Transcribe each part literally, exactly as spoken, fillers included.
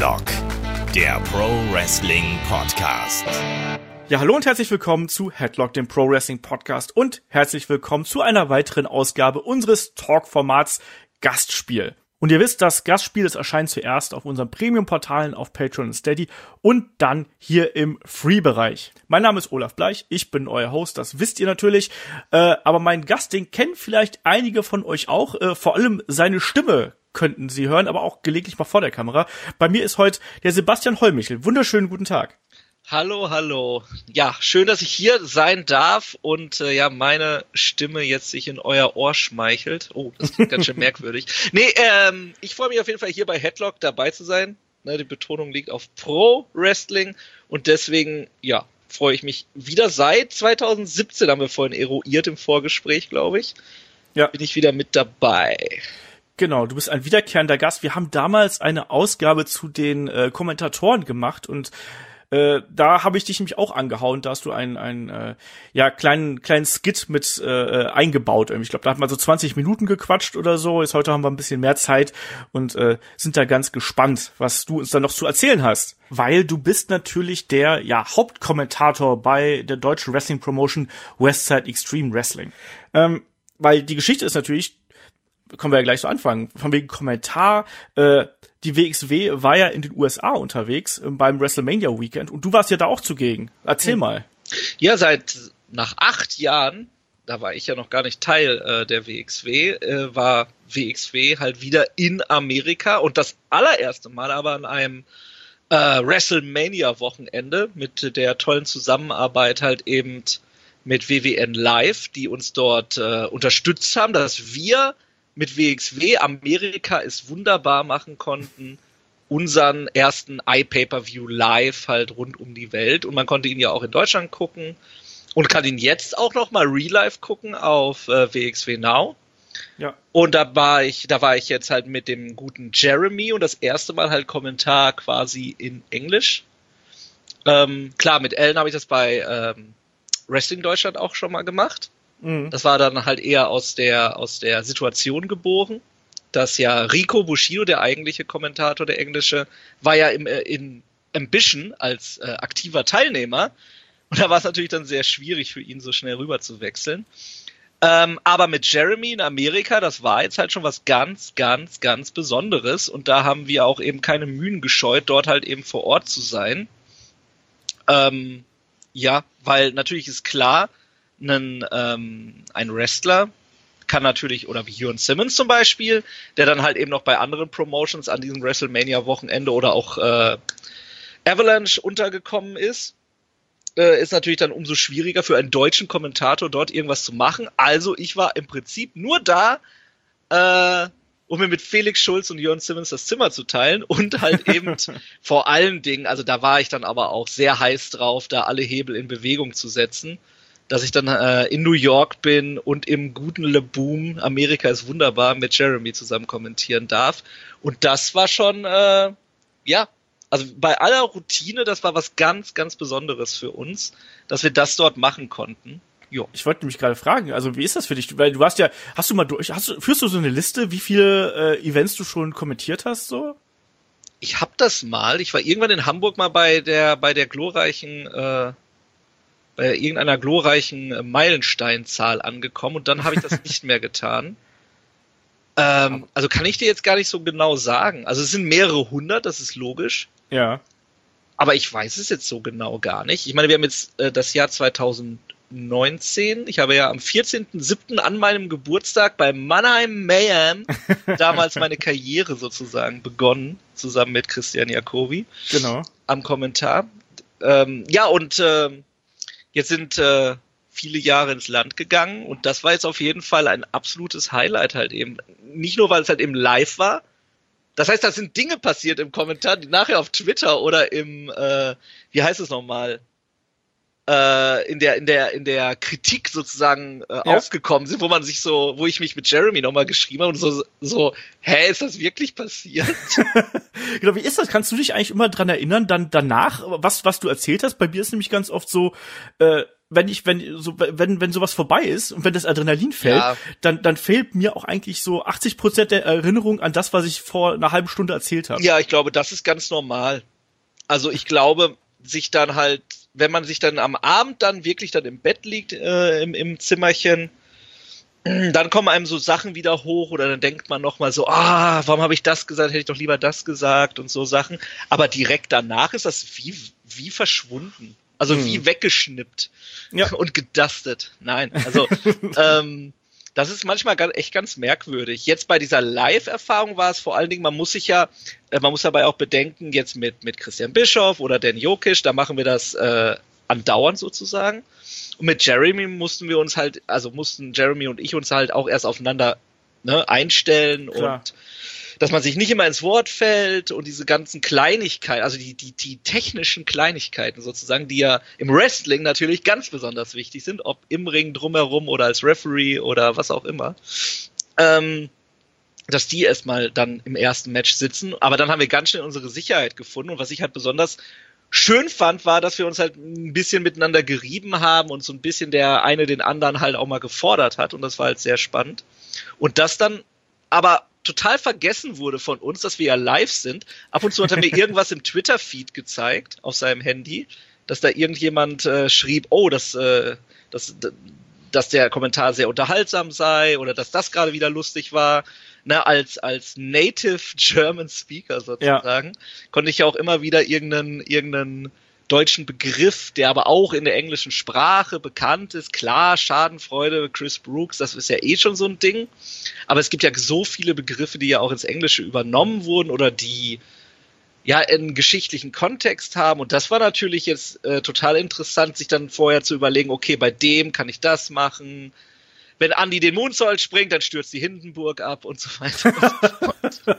Headlock, der Pro Wrestling Podcast. Ja, hallo und herzlich willkommen zu Headlock, dem Pro Wrestling Podcast, und herzlich willkommen zu einer weiteren Ausgabe unseres Talk-Formats Gastspiel. Und ihr wisst, das Gastspiel, das erscheint zuerst auf unseren Premium-Portalen auf Patreon und Steady und dann hier im Free-Bereich. Mein Name ist Olaf Bleich, ich bin euer Host, das wisst ihr natürlich. Äh, aber meinen Gast, den kennen vielleicht einige von euch auch. Äh, vor allem seine Stimme könnten sie hören, aber auch gelegentlich mal vor der Kamera. Bei mir ist heute der Sebastian Hollmichel. Wunderschönen guten Tag. Hallo, hallo. Ja, schön, dass ich hier sein darf und äh, ja, meine Stimme jetzt sich in euer Ohr schmeichelt. Oh, das klingt ganz schön merkwürdig. Nee, ähm, ich freue mich auf jeden Fall hier bei Headlock dabei zu sein. Ne, die Betonung liegt auf Pro Wrestling und deswegen, ja, freue ich mich wieder seit zwanzig siebzehn, haben wir vorhin eruiert im Vorgespräch, glaube ich. Ja. Bin ich wieder mit dabei. Genau, du bist ein wiederkehrender Gast. Wir haben damals eine Ausgabe zu den äh, Kommentatoren gemacht und Äh, da habe ich dich nämlich auch angehauen, da hast du einen, einen äh, ja, kleinen kleinen Skit mit äh, eingebaut. Ich glaube, da hat man so zwanzig Minuten gequatscht oder so. Jetzt heute haben wir ein bisschen mehr Zeit und äh, sind da ganz gespannt, was du uns da noch zu erzählen hast. Weil du bist natürlich der ja Hauptkommentator bei der deutschen Wrestling-Promotion Westside Extreme Wrestling. Ähm, weil die Geschichte ist natürlich, können wir ja gleich so anfangen, von wegen Kommentar, äh, die W X W war ja in den U S A unterwegs äh, beim WrestleMania Weekend und du warst ja da auch zugegen. Erzähl mal. Ja, seit nach acht Jahren, da war ich ja noch gar nicht Teil äh, der W X W, äh, war W X W halt wieder in Amerika und das allererste Mal aber an einem äh, WrestleMania-Wochenende mit der tollen Zusammenarbeit halt eben mit W W N Live, die uns dort äh, unterstützt haben, dass wir mit W X W Amerika es wunderbar machen konnten, unseren ersten iPay-Per-View live halt rund um die Welt. Und man konnte ihn ja auch in Deutschland gucken und kann ihn jetzt auch noch mal real-life gucken auf äh, W X W Now. Ja. Und da war ich, da war ich jetzt halt mit dem guten Jeremy und das erste Mal halt Kommentar quasi in Englisch. Ähm, klar, mit Ellen habe ich das bei ähm, Wrestling Deutschland auch schon mal gemacht. Das war dann halt eher aus der aus der Situation geboren, dass ja Rico Bushido, der eigentliche Kommentator, der englische, war ja im, äh, in Ambition als äh, aktiver Teilnehmer und da war es natürlich dann sehr schwierig für ihn, so schnell rüber zu wechseln. Ähm, aber mit Jeremy in Amerika, das war jetzt halt schon was ganz, ganz, ganz Besonderes und da haben wir auch eben keine Mühen gescheut, dort halt eben vor Ort zu sein. Ähm, ja, weil natürlich ist klar, Einen, ähm, ein Wrestler kann natürlich, oder wie Jürgen Simmons zum Beispiel, der dann halt eben noch bei anderen Promotions an diesem WrestleMania-Wochenende oder auch äh, Avalanche untergekommen ist, äh, ist natürlich dann umso schwieriger für einen deutschen Kommentator dort irgendwas zu machen. Also ich war im Prinzip nur da, äh, um mir mit Felix Schulz und Jürgen Simmons das Zimmer zu teilen und halt eben vor allen Dingen, also da war ich dann aber auch sehr heiß drauf, da alle Hebel in Bewegung zu setzen, dass ich dann äh, in New York bin und im guten Le Boom, Amerika ist wunderbar, mit Jeremy zusammen kommentieren darf. Und das war schon, äh, ja, also bei aller Routine, das war was ganz, ganz Besonderes für uns, dass wir das dort machen konnten. Jo. Ich wollte mich gerade fragen, also wie ist das für dich? Weil du warst ja, hast du mal durch, hast du, führst du so eine Liste, wie viele äh, Events du schon kommentiert hast, so? Ich hab das mal, ich war irgendwann in Hamburg mal bei der, bei der glorreichen, äh, bei irgendeiner glorreichen Meilensteinzahl angekommen und dann habe ich das nicht mehr getan. Ähm, also kann ich dir jetzt gar nicht so genau sagen. Also es sind mehrere hundert, das ist logisch. Ja. Aber ich weiß es jetzt so genau gar nicht. Ich meine, wir haben jetzt äh, das Jahr zwanzig neunzehn. Ich habe ja am vierzehnten siebten an meinem Geburtstag bei Mannheim Mayhem damals meine Karriere sozusagen begonnen, zusammen mit Christian Jacobi. Genau. Am Kommentar. Ähm, ja, und äh, Jetzt sind äh, viele Jahre ins Land gegangen und das war jetzt auf jeden Fall ein absolutes Highlight halt eben. Nicht nur, weil es halt eben live war. Das heißt, da sind Dinge passiert im Kommentar, die nachher auf Twitter oder im, äh, wie heißt es nochmal, äh, in der in der in der Kritik sozusagen äh, ja. aufgekommen sind, wo man sich so, wo ich mich mit Jeremy nochmal geschrieben habe und so, so, hä, ist das wirklich passiert? Genau, wie ist das? Kannst du dich eigentlich immer dran erinnern, dann danach, was was du erzählt hast? Bei mir ist nämlich ganz oft so, äh, wenn ich, wenn, so, wenn, wenn sowas vorbei ist und wenn das Adrenalin fällt, ja. dann, dann fehlt mir auch eigentlich so achtzig Prozent der Erinnerung an das, was ich vor einer halben Stunde erzählt habe. Ja, ich glaube, das ist ganz normal. Also ich glaube, sich dann halt, wenn man sich dann am Abend dann wirklich dann im Bett liegt, äh, im, im Zimmerchen, dann kommen einem so Sachen wieder hoch oder dann denkt man nochmal so, ah, warum habe ich das gesagt, hätte ich doch lieber das gesagt und so Sachen. Aber direkt danach ist das wie, wie verschwunden. Also hm. wie weggeschnippt ja. und gedustet. Nein, also ähm, das ist manchmal ganz, echt ganz merkwürdig. Jetzt bei dieser Live-Erfahrung war es vor allen Dingen, man muss sich ja, äh, man muss dabei auch bedenken, jetzt mit, mit Christian Bischoff oder Dan Jokic, da machen wir das äh, andauernd sozusagen. Und mit Jeremy mussten wir uns halt, also mussten Jeremy und ich uns halt auch erst aufeinander ne, einstellen Klar. und dass man sich nicht immer ins Wort fällt und diese ganzen Kleinigkeiten, also die, die, die technischen Kleinigkeiten sozusagen, die ja im Wrestling natürlich ganz besonders wichtig sind, ob im Ring drumherum oder als Referee oder was auch immer, ähm, dass die erstmal dann im ersten Match sitzen. Aber dann haben wir ganz schnell unsere Sicherheit gefunden und was ich halt besonders schön fand, war, dass wir uns halt ein bisschen miteinander gerieben haben und so ein bisschen der eine den anderen halt auch mal gefordert hat und das war halt sehr spannend. Und das dann aber total vergessen wurde von uns, dass wir ja live sind. Ab und zu hat er mir irgendwas im Twitter-Feed gezeigt, auf seinem Handy, dass da irgendjemand äh, schrieb, oh, dass, äh, dass, dass der Kommentar sehr unterhaltsam sei oder dass das gerade wieder lustig war. Na, als, als Native German Speaker sozusagen, ja. konnte ich ja auch immer wieder irgendeinen, irgendeinen deutschen Begriff, der aber auch in der englischen Sprache bekannt ist. Klar, Schadenfreude, Chris Brooks, das ist ja eh schon so ein Ding. Aber es gibt ja so viele Begriffe, die ja auch ins Englische übernommen wurden oder die ja einen geschichtlichen Kontext haben. Und das war natürlich jetzt äh, total interessant, sich dann vorher zu überlegen, okay, bei dem kann ich das machen. Wenn Andi den Moonsault springt, dann stürzt die Hindenburg ab und so weiter und so fort.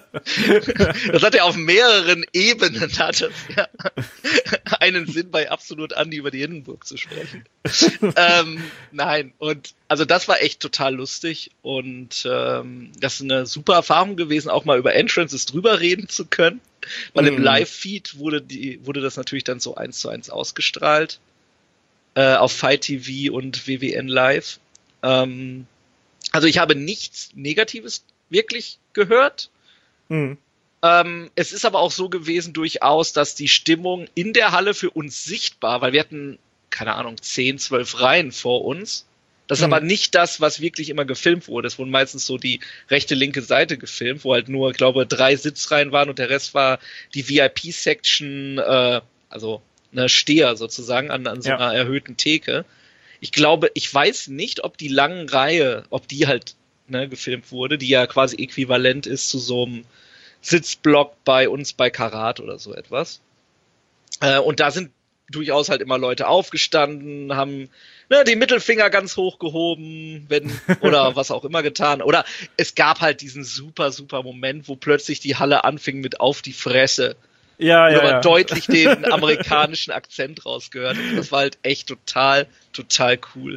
Das hat ja auf mehreren Ebenen hat das ja einen Sinn, bei Absolut Andi über die Hindenburg zu sprechen. ähm, nein, und also das war echt total lustig und ähm, das ist eine super Erfahrung gewesen, auch mal über Entrances drüber reden zu können, weil mm. im Live-Feed wurde die wurde das natürlich dann so eins zu eins ausgestrahlt äh, auf Fight T V und W W N Live. Ähm, also ich habe nichts Negatives wirklich gehört. Mhm. Ähm, es ist aber auch so gewesen durchaus, dass die Stimmung in der Halle für uns sichtbar, weil wir hatten, keine Ahnung, zehn, zwölf Reihen vor uns. Das ist mhm. aber nicht das, was wirklich immer gefilmt wurde. Es wurden meistens so die rechte, linke Seite gefilmt, wo halt nur, ich glaube, drei Sitzreihen waren und der Rest war die V I P-Section, äh, also eine Steher sozusagen an, an so ja. einer erhöhten Theke. Ich glaube, ich weiß nicht, ob die lange Reihe, ob die halt ne, gefilmt wurde, die ja quasi äquivalent ist zu so einem Sitzblock bei uns bei Karat oder so etwas. Äh, und da sind durchaus halt immer Leute aufgestanden, haben ne, die Mittelfinger ganz hoch gehoben, wenn oder was auch immer getan. Oder es gab halt diesen super, super Moment, wo plötzlich die Halle anfing mit auf die Fresse. Ja, ja, ja. deutlich den amerikanischen Akzent rausgehört. Das war halt echt total, total cool.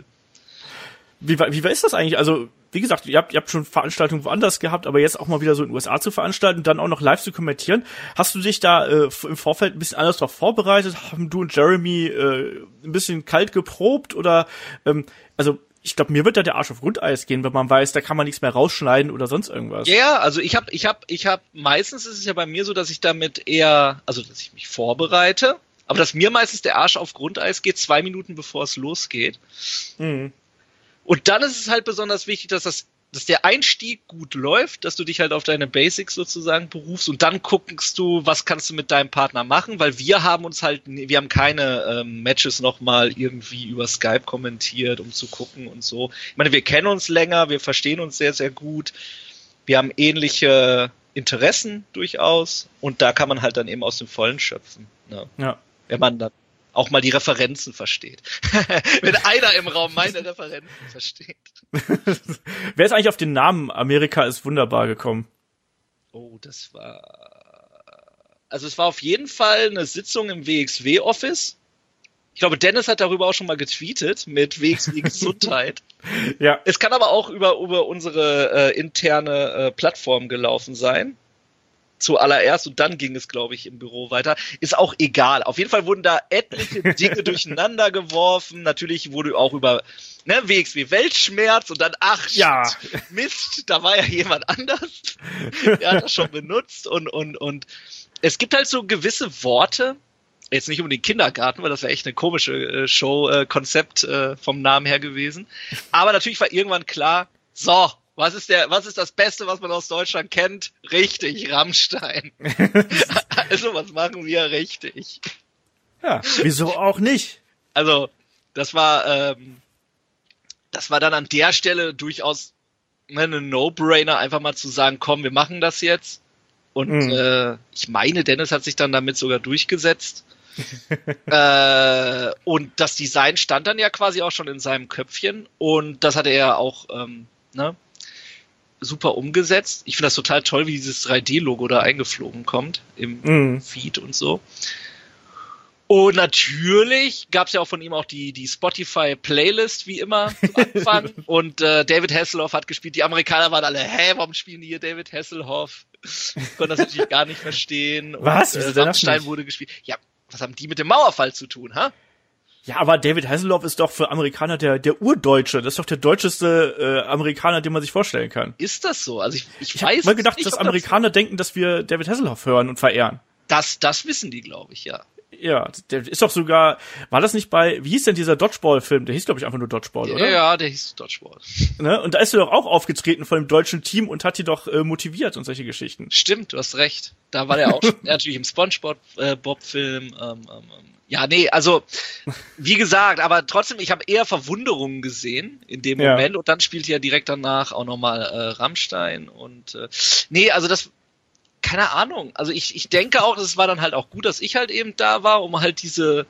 Wie, wie war ist das eigentlich? Also, wie gesagt, ihr habt, ihr habt schon Veranstaltungen woanders gehabt, aber jetzt auch mal wieder so in den U S A zu veranstalten, dann auch noch live zu kommentieren. Hast du dich da äh, im Vorfeld ein bisschen anders drauf vorbereitet? Haben du und Jeremy äh, ein bisschen kalt geprobt? Oder, ähm, also, ich glaube, mir wird da der Arsch auf Grundeis gehen, wenn man weiß, da kann man nichts mehr rausschneiden oder sonst irgendwas. Ja, yeah, also ich habe, ich habe, ich habe, meistens ist es ja bei mir so, dass ich damit eher, also dass ich mich vorbereite, aber dass mir meistens der Arsch auf Grundeis geht, zwei Minuten bevor es losgeht. Mhm. Und dann ist es halt besonders wichtig, dass das, dass der Einstieg gut läuft, dass du dich halt auf deine Basics sozusagen berufst und dann guckst du, was kannst du mit deinem Partner machen, weil wir haben uns halt, wir haben keine ähm, Matches nochmal irgendwie über Skype kommentiert, um zu gucken und so. Ich meine, wir kennen uns länger, wir verstehen uns sehr, sehr gut, wir haben ähnliche Interessen durchaus und da kann man halt dann eben aus dem Vollen schöpfen. Ne? Ja. Wenn man dann auch mal die Referenzen versteht. Wenn einer im Raum meine Referenzen versteht. Wer ist eigentlich auf den Namen Amerika ist wunderbar gekommen? Oh, das war... Also es war auf jeden Fall eine Sitzung im W X W-Office. Ich glaube, Dennis hat darüber auch schon mal getweetet mit W X W Gesundheit. Ja. Es kann aber auch über, über unsere äh, interne äh, Plattform gelaufen sein. zuallererst und dann ging es, glaube ich, im Büro weiter. Ist auch egal. Auf jeden Fall wurden da etliche Dinge durcheinander geworfen. Natürlich wurde auch über ne, W X W Weltschmerz und dann, ach, ja. Mist, da war ja jemand anders. Der hat das schon benutzt und, und, und es gibt halt so gewisse Worte, jetzt nicht um den Kindergarten, weil das wäre echt eine komische äh, Show-Konzept äh, äh, vom Namen her gewesen. Aber natürlich war irgendwann klar, so, was ist der, was ist das Beste, was man aus Deutschland kennt? Richtig, Rammstein. Also, was machen wir richtig? Ja, wieso auch nicht? Also, das war, ähm, das war dann an der Stelle durchaus eine No-Brainer, einfach mal zu sagen, komm, wir machen das jetzt. Und mhm. äh, ich meine, Dennis hat sich dann damit sogar durchgesetzt. äh, und das Design stand dann ja quasi auch schon in seinem Köpfchen. Und das hatte er auch ähm, ne, super umgesetzt. Ich finde das total toll, wie dieses drei D-Logo da eingeflogen kommt im mhm. Feed und so. Und natürlich gab es ja auch von ihm auch die, die Spotify-Playlist, wie immer, zu Anfang. Und äh, David Hasselhoff hat gespielt. Die Amerikaner waren alle, hä, warum spielen die hier David Hasselhoff? Ich konnte das natürlich gar nicht verstehen. Was? Und äh, Rammstein wurde gespielt. Ja, was haben die mit dem Mauerfall zu tun, ha? Ja, aber David Hasselhoff ist doch für Amerikaner der, der Urdeutsche. Das ist doch der deutscheste äh, Amerikaner, den man sich vorstellen kann. Ist das so? Also ich, ich, ich weiß hab mal gedacht, nicht, dass Amerikaner das denken, dass wir David Hasselhoff hören und verehren. Das, das wissen die, glaube ich, ja. Ja, der ist doch sogar, war das nicht bei, wie hieß denn dieser Dodgeball-Film? Der hieß, glaube ich, einfach nur Dodgeball, oder? Ja, der hieß Dodgeball. Ne? Und da ist er doch auch aufgetreten von dem deutschen Team und hat die doch äh, motiviert und solche Geschichten. Stimmt, du hast recht. Da war der auch natürlich im SpongeBob-Film. Äh, ähm, ähm, ja, nee, also, wie gesagt, aber trotzdem, ich habe eher Verwunderungen gesehen in dem ja. Moment und dann spielte ja direkt danach auch nochmal äh, Rammstein und äh, nee, also das keine Ahnung. Also ich, ich denke auch, es war dann halt auch gut, dass ich halt eben da war, um halt diese,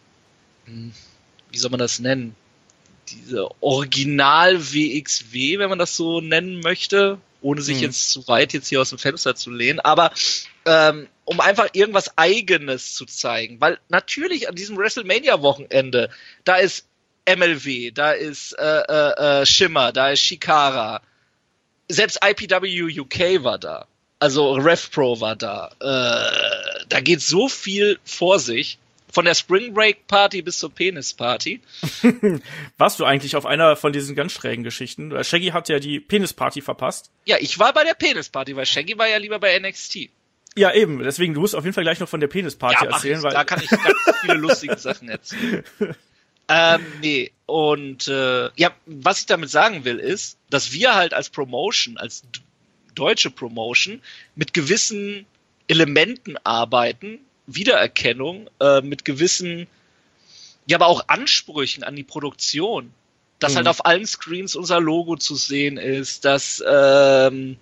wie soll man das nennen? Diese Original-W X W, wenn man das so nennen möchte, ohne sich hm. jetzt zu weit jetzt hier aus dem Fenster zu lehnen, aber ähm, um einfach irgendwas Eigenes zu zeigen. Weil natürlich an diesem WrestleMania-Wochenende, da ist M L W, da ist äh, äh, Shimmer, da ist Shikara, selbst I P W U K war da. Also RevPro war da. Äh, da geht so viel vor sich. Von der Spring Break Party bis zur Penis Party. Warst du eigentlich auf einer von diesen ganz schrägen Geschichten? Shaggy hat ja die Penis Party verpasst. Ja, ich war bei der Penis Party, weil Shaggy war ja lieber bei N X T. Ja, eben. Deswegen, du musst auf jeden Fall gleich noch von der Penis Party ja, erzählen. Ich, weil da kann ich ganz viele lustige Sachen erzählen. ähm, nee, und äh, ja, was ich damit sagen will, ist, dass wir halt als Promotion, als deutsche Promotion mit gewissen Elementen arbeiten, Wiedererkennung, äh, mit gewissen, ja, aber auch Ansprüchen an die Produktion, dass mhm. halt auf allen Screens unser Logo zu sehen ist, dass ähm,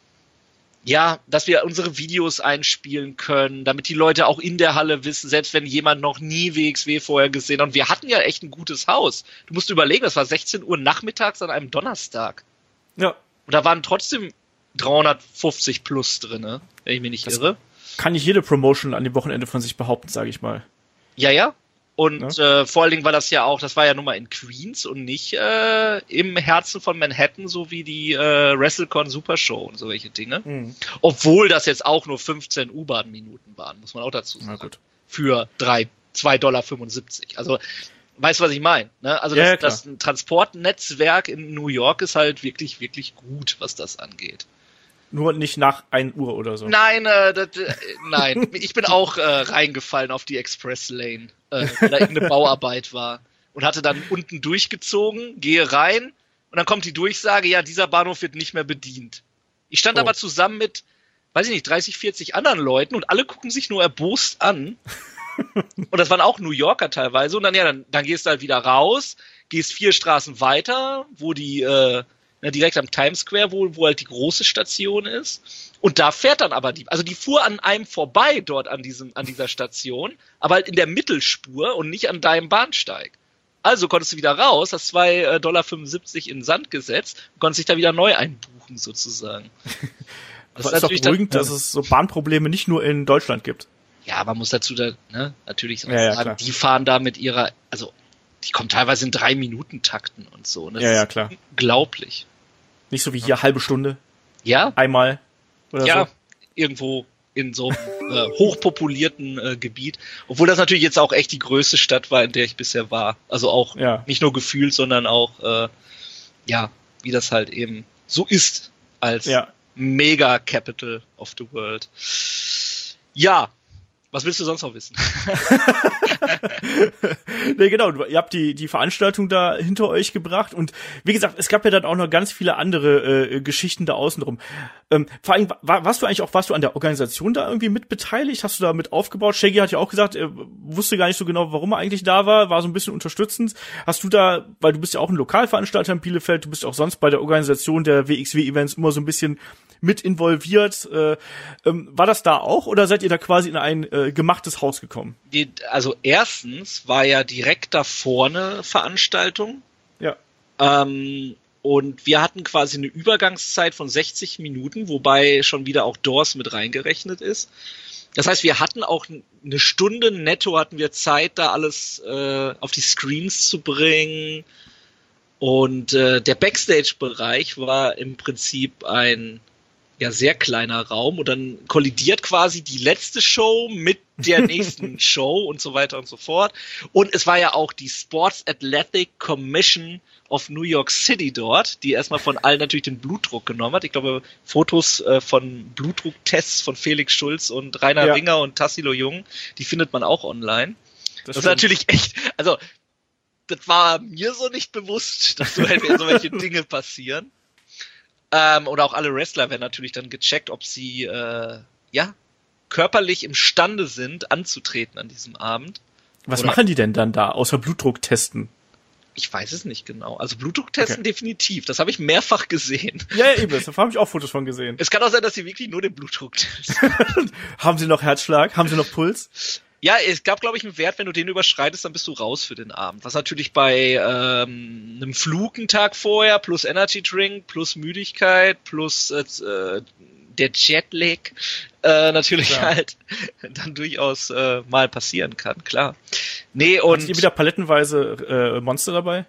ja, dass wir unsere Videos einspielen können, damit die Leute auch in der Halle wissen, selbst wenn jemand noch nie W X W vorher gesehen hat. Und wir hatten ja echt ein gutes Haus. Du musst überlegen, das war sechzehn Uhr nachmittags an einem Donnerstag. Ja. Und da waren trotzdem dreihundertfünfzig plus drinne, wenn ich mich nicht das irre. Kann nicht jede Promotion an dem Wochenende von sich behaupten, sage ich mal. Ja, ja. Und ja. Äh, vor allen Dingen war das ja auch, das war ja nun mal in Queens und nicht äh, im Herzen von Manhattan, so wie die äh, WrestleCon Supershow und so welche Dinge. Mhm. Obwohl das jetzt auch nur fünfzehn U-Bahn-Minuten waren, muss man auch dazu sagen. Na gut. Für drei, zwei Dollar fünfundsiebzig. Also, weißt du, was ich meine? Ne? Also das, ja, ja, das Transportnetzwerk in New York ist halt wirklich, wirklich gut, was das angeht. Nur nicht nach ein Uhr oder so. Nein, äh, das, äh, nein. Ich bin auch äh, reingefallen auf die Express Lane, äh, weil da irgendeine Bauarbeit war. Und hatte dann unten durchgezogen, gehe rein und dann kommt die Durchsage, ja, dieser Bahnhof wird nicht mehr bedient. Ich stand oh. aber zusammen mit, weiß ich nicht, dreißig, vierzig anderen Leuten und alle gucken sich nur erbost an. Und das waren auch New Yorker teilweise. Und dann, ja, dann, dann gehst du halt wieder raus, gehst vier Straßen weiter, wo die, äh, Na, direkt am Times Square, wo, wo halt die große Station ist. Und da fährt dann aber die, also die fuhr an einem vorbei dort an diesem, an dieser Station, aber halt in der Mittelspur und nicht an deinem Bahnsteig. Also konntest du wieder raus, hast zwei Dollar fünfundsiebzig in den Sand gesetzt und konntest dich da wieder neu einbuchen, sozusagen. Das aber ist doch beruhigend, dann, dass es so Bahnprobleme nicht nur in Deutschland gibt. Ja, man muss dazu da, ne, natürlich ja, ja, sagen, die fahren da mit ihrer, also, die kommen teilweise in drei Minuten Takten und so. Das ja, ja, klar. Ist unglaublich. Nicht so wie hier, halbe Stunde. Ja. Einmal. Oder ja, so. Irgendwo in so einem äh, hochpopulierten äh, Gebiet. Obwohl das natürlich jetzt auch echt die größte Stadt war, in der ich bisher war. Also auch ja. nicht nur gefühlt, sondern auch, äh, ja, wie das halt eben so ist als ja. Mega Capital of the World. Ja, was willst du sonst noch wissen? Nee, genau, ihr habt die die Veranstaltung da hinter euch gebracht und wie gesagt, es gab ja dann auch noch ganz viele andere äh, Geschichten da außenrum. Ähm, vor allem, war, warst du eigentlich auch, warst du an der Organisation da irgendwie mit beteiligt? Hast du da mit aufgebaut? Shaggy hat ja auch gesagt, er wusste gar nicht so genau, warum er eigentlich da war, war so ein bisschen unterstützend. Hast du da, weil du bist ja auch ein Lokalveranstalter in Bielefeld, du bist ja auch sonst bei der Organisation der W X W-Events immer so ein bisschen mit involviert. Äh, ähm, war das da auch oder seid ihr da quasi in ein äh, gemachtes Haus gekommen? Die, also erstens war ja direkt da vorne Veranstaltung. Ja. Ähm, und wir hatten quasi eine Übergangszeit von sechzig Minuten, wobei schon wieder auch Doors mit reingerechnet ist. Das heißt, wir hatten auch eine Stunde netto hatten wir Zeit, da alles äh, auf die Screens zu bringen. Und äh, der Backstage-Bereich war im Prinzip ein ja sehr kleiner Raum und dann kollidiert quasi die letzte Show mit der nächsten Show und so weiter und so fort. Und es war ja auch die Sports Athletic Commission of New York City dort, die erstmal von allen natürlich den Blutdruck genommen hat. Ich glaube, Fotos äh, von Blutdrucktests von Felix Schulz und Rainer ja. Winger und Tassilo Jung, die findet man auch online. Das, das ist natürlich echt, also das war mir so nicht bewusst, dass so solche Dinge passieren. Ähm, oder auch alle Wrestler werden natürlich dann gecheckt, ob sie äh, ja körperlich imstande sind, anzutreten an diesem Abend. Was oder machen die denn dann da, außer Blutdruck testen? Ich weiß es nicht genau. Also Blutdruck testen okay. definitiv. Das habe ich mehrfach gesehen. Ja, ja, eben. Da habe ich auch Fotos von gesehen. Es kann auch sein, dass sie wirklich nur den Blutdruck testen. Haben sie noch Herzschlag? Haben sie noch Puls? Ja, es gab, glaube ich, einen Wert, wenn du den überschreitest, dann bist du raus für den Abend. Was natürlich bei ähm, einem Flug einen Tag vorher, plus Energy Drink, plus Müdigkeit, plus äh, der Jetlag äh, natürlich klar. halt dann durchaus äh, mal passieren kann, klar. Nee, und Hattet ihr wieder palettenweise äh, Monster dabei?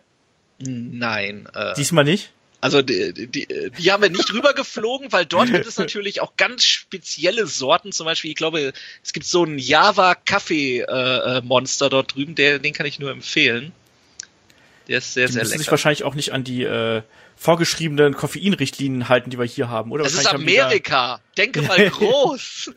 Nein. Äh, Diesmal nicht? Also die, die, die haben wir nicht rübergeflogen, weil dort gibt es natürlich auch ganz spezielle Sorten. Zum Beispiel, ich glaube, es gibt so einen Java-Kaffee-Monster äh, dort drüben, der, den kann ich nur empfehlen. Der ist sehr, die sehr müssen lecker. sich wahrscheinlich auch nicht an die äh, vorgeschriebenen Koffeinrichtlinien halten, die wir hier haben, oder? Das ist Amerika. Denke mal groß.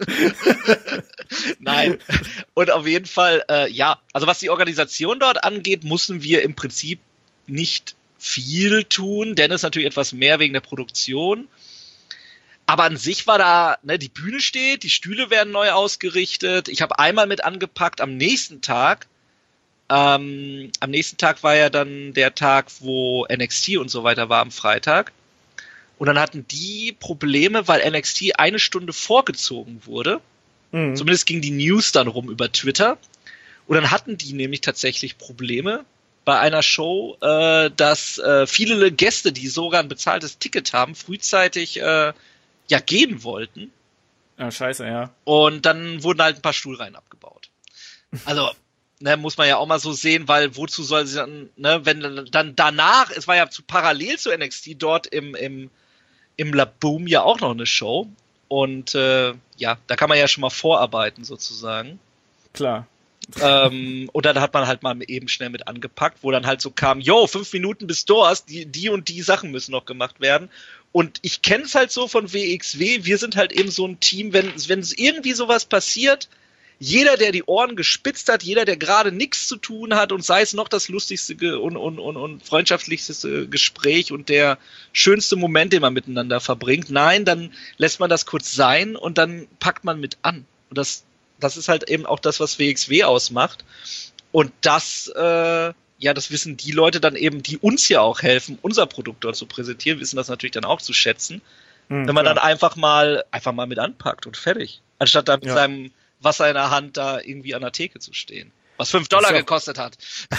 Nein. Und auf jeden Fall, äh, ja, also was die Organisation dort angeht, müssen wir im Prinzip nicht viel tun, denn es ist natürlich etwas mehr wegen der Produktion. Aber an sich war da, ne, die Bühne steht, die Stühle werden neu ausgerichtet. Ich habe einmal mit angepackt am nächsten Tag. Ähm, am nächsten Tag war ja dann der Tag, wo N X T und so weiter war am Freitag. Und dann hatten die Probleme, weil N X T eine Stunde vorgezogen wurde. Mhm. Zumindest ging die News dann rum über Twitter. Und dann hatten die nämlich tatsächlich Probleme bei einer Show, äh, dass äh, viele Gäste, die sogar ein bezahltes Ticket haben, frühzeitig äh, ja gehen wollten. Ja, scheiße, ja. Und dann wurden halt ein paar Stuhlreihen abgebaut. Also, ne, muss man ja auch mal so sehen, weil wozu soll sie dann, ne, wenn dann danach, es war ja zu parallel zu N X T dort im im im Laboom ja auch noch eine Show. Und äh, ja, da kann man ja schon mal vorarbeiten sozusagen. Klar. ähm, und dann hat man halt mal eben schnell mit angepackt, wo dann halt so kam, yo, fünf Minuten bis Doors, die, die und die Sachen müssen noch gemacht werden. Und ich kenne es halt so von W X W, wir sind halt eben so ein Team, wenn wenn es irgendwie sowas passiert, jeder, der die Ohren gespitzt hat, jeder, der gerade nichts zu tun hat und sei es noch das lustigste und, und, und, und freundschaftlichste Gespräch und der schönste Moment, den man miteinander verbringt, nein, dann lässt man das kurz sein und dann packt man mit an. Und das Das ist halt eben auch das, was W X W ausmacht. Und das, äh, ja, das wissen die Leute dann eben, die uns ja auch helfen, unser Produkt dort zu präsentieren, wissen das natürlich dann auch zu schätzen. Mhm, wenn man klar. dann einfach mal, einfach mal mit anpackt und fertig. Anstatt da mit ja. seinem Wasser in der Hand da irgendwie an der Theke zu stehen. Was fünf Dollar ja gekostet hat.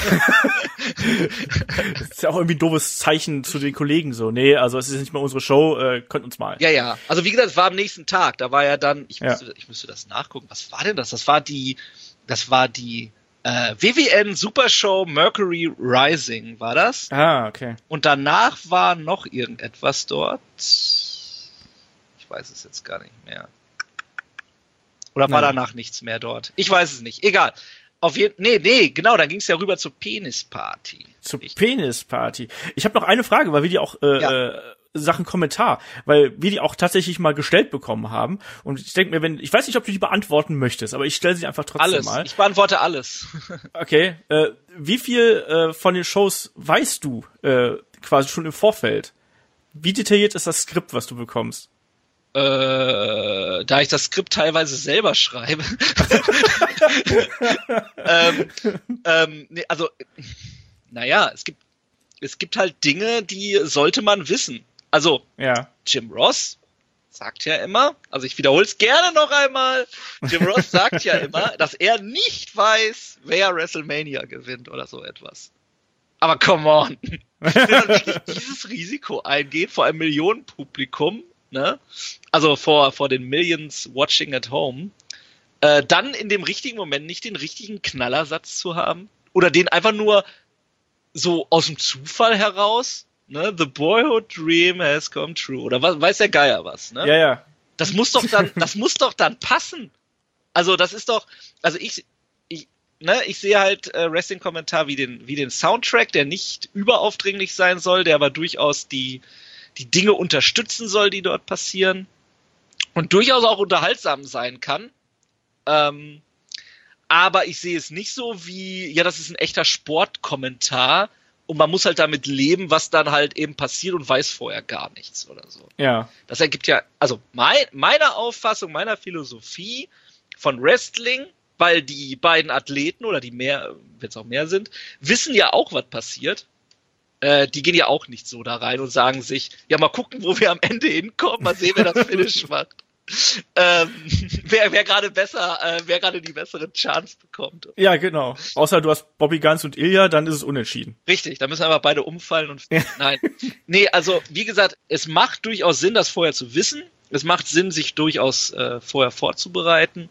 Das ist ja auch irgendwie ein doofes Zeichen zu den Kollegen so. Nee, also es ist nicht mal unsere Show, äh, könnt uns mal. Ja, ja. Also wie gesagt, es war am nächsten Tag. Da war ja dann, ich müsste, ja. ich müsste das nachgucken. Was war denn das? Das war die, das war die äh, W W N Super Show Mercury Rising, war das? Ah, okay. Und danach war noch irgendetwas dort. Ich weiß es jetzt gar nicht mehr. Oder war Nein. danach nichts mehr dort? Ich weiß es nicht. Egal. Auf jeden Nee, nee, genau, dann ging es ja rüber zur Penisparty. Zur Richtig. Penisparty. Ich habe noch eine Frage, weil wir die auch äh, Ja. äh, Sachen Kommentar, weil wir die auch tatsächlich mal gestellt bekommen haben. Und ich denke mir, wenn ich weiß nicht, ob du die beantworten möchtest, aber ich stelle sie einfach trotzdem Alles. mal. Ich beantworte alles. Okay. Äh, wie viel äh, von den Shows weißt du äh, quasi schon im Vorfeld? Wie detailliert ist das Skript, was du bekommst? Äh, da ich das Skript teilweise selber schreibe. ähm, ähm, nee, also, naja, es gibt, es gibt halt Dinge, die sollte man wissen. Also, Ja. Jim Ross sagt ja immer, also ich wiederhole es gerne noch einmal, Jim Ross sagt ja immer, dass er nicht weiß, wer WrestleMania gewinnt oder so etwas. Aber come on. Wenn man wirklich dieses Risiko eingeht vor einem Millionenpublikum, ne? Also vor, vor den Millions watching at home, äh, dann in dem richtigen Moment nicht den richtigen Knallersatz zu haben oder den einfach nur so aus dem Zufall heraus, ne? The boyhood dream has come true oder was, weiß der Geier was, ne? Ja, ja. Das muss doch dann, das muss doch dann passen. Also das ist doch, also ich, ich, ne, ich sehe halt äh, Wrestling-Kommentar wie den, wie den Soundtrack, der nicht überaufdringlich sein soll, der aber durchaus die, die Dinge unterstützen soll, die dort passieren und durchaus auch unterhaltsam sein kann. Ähm, aber ich sehe es nicht so wie, ja, das ist ein echter Sportkommentar und man muss halt damit leben, was dann halt eben passiert und weiß vorher gar nichts oder so. Ja. Das ergibt ja, also mein, meiner Auffassung, meiner Philosophie von Wrestling, weil die beiden Athleten oder die mehr, wenn es auch mehr sind, wissen ja auch, was passiert. Äh, die gehen ja auch nicht so da rein und sagen sich, ja, mal gucken, wo wir am Ende hinkommen, mal sehen, wer das Finish macht. Ähm, wer wer gerade besser, äh, wer gerade die bessere Chance bekommt. Ja, genau. Außer du hast Bobby Guns und Ilya, dann ist es unentschieden. Richtig, da müssen einfach beide umfallen und nein. Nee, also wie gesagt, es macht durchaus Sinn, das vorher zu wissen. Es macht Sinn, sich durchaus äh, vorher vorzubereiten.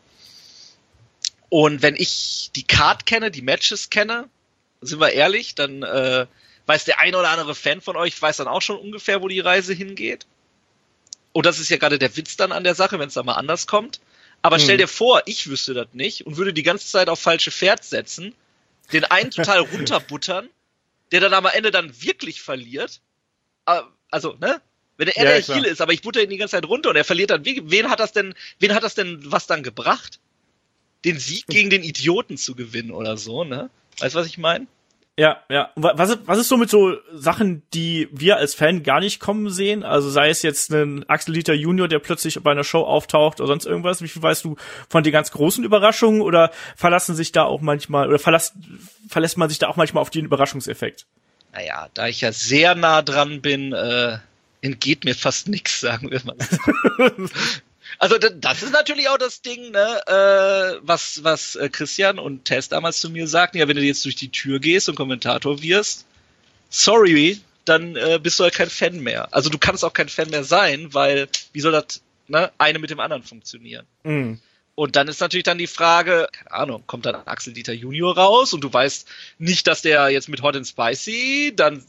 Und wenn ich die Card kenne, die Matches kenne, sind wir ehrlich, dann äh, weiß der ein oder andere Fan von euch, weiß dann auch schon ungefähr, wo die Reise hingeht. Und das ist ja gerade der Witz dann an der Sache, wenn es dann mal anders kommt. Aber stell dir vor, ich wüsste das nicht und würde die ganze Zeit auf falsche Pferd setzen, den einen total runterbuttern, der dann am Ende dann wirklich verliert. Also, ne? Wenn er Ja, der klar. Heel ist, aber ich butter ihn die ganze Zeit runter und er verliert dann, wie- wen hat das denn, wen hat das denn was dann gebracht? Den Sieg gegen den Idioten zu gewinnen oder so, ne? Weißt du, was ich meine? Ja, ja. Und wa- Was ist, was ist so mit so Sachen, die wir als Fan gar nicht kommen sehen? Also sei es jetzt ein Axel Dieter Junior, der plötzlich bei einer Show auftaucht oder sonst irgendwas. Wie viel weißt du von den ganz großen Überraschungen oder verlassen sich da auch manchmal oder verlässt, verlässt man sich da auch manchmal auf den Überraschungseffekt? Naja, da ich ja sehr nah dran bin, äh, entgeht mir fast nichts, sagen wir mal so. Also d- das ist natürlich auch das Ding, ne, äh, was was äh, Christian und Tess damals zu mir sagten, ja, wenn du jetzt durch die Tür gehst und Kommentator wirst, sorry, dann äh, bist du halt kein Fan mehr. Also du kannst auch kein Fan mehr sein, weil wie soll das, ne, eine mit dem anderen funktionieren? Mhm. Und dann ist natürlich dann die Frage, keine Ahnung, kommt dann Axel Dieter Junior raus und du weißt nicht, dass der jetzt mit Hot and Spicy, dann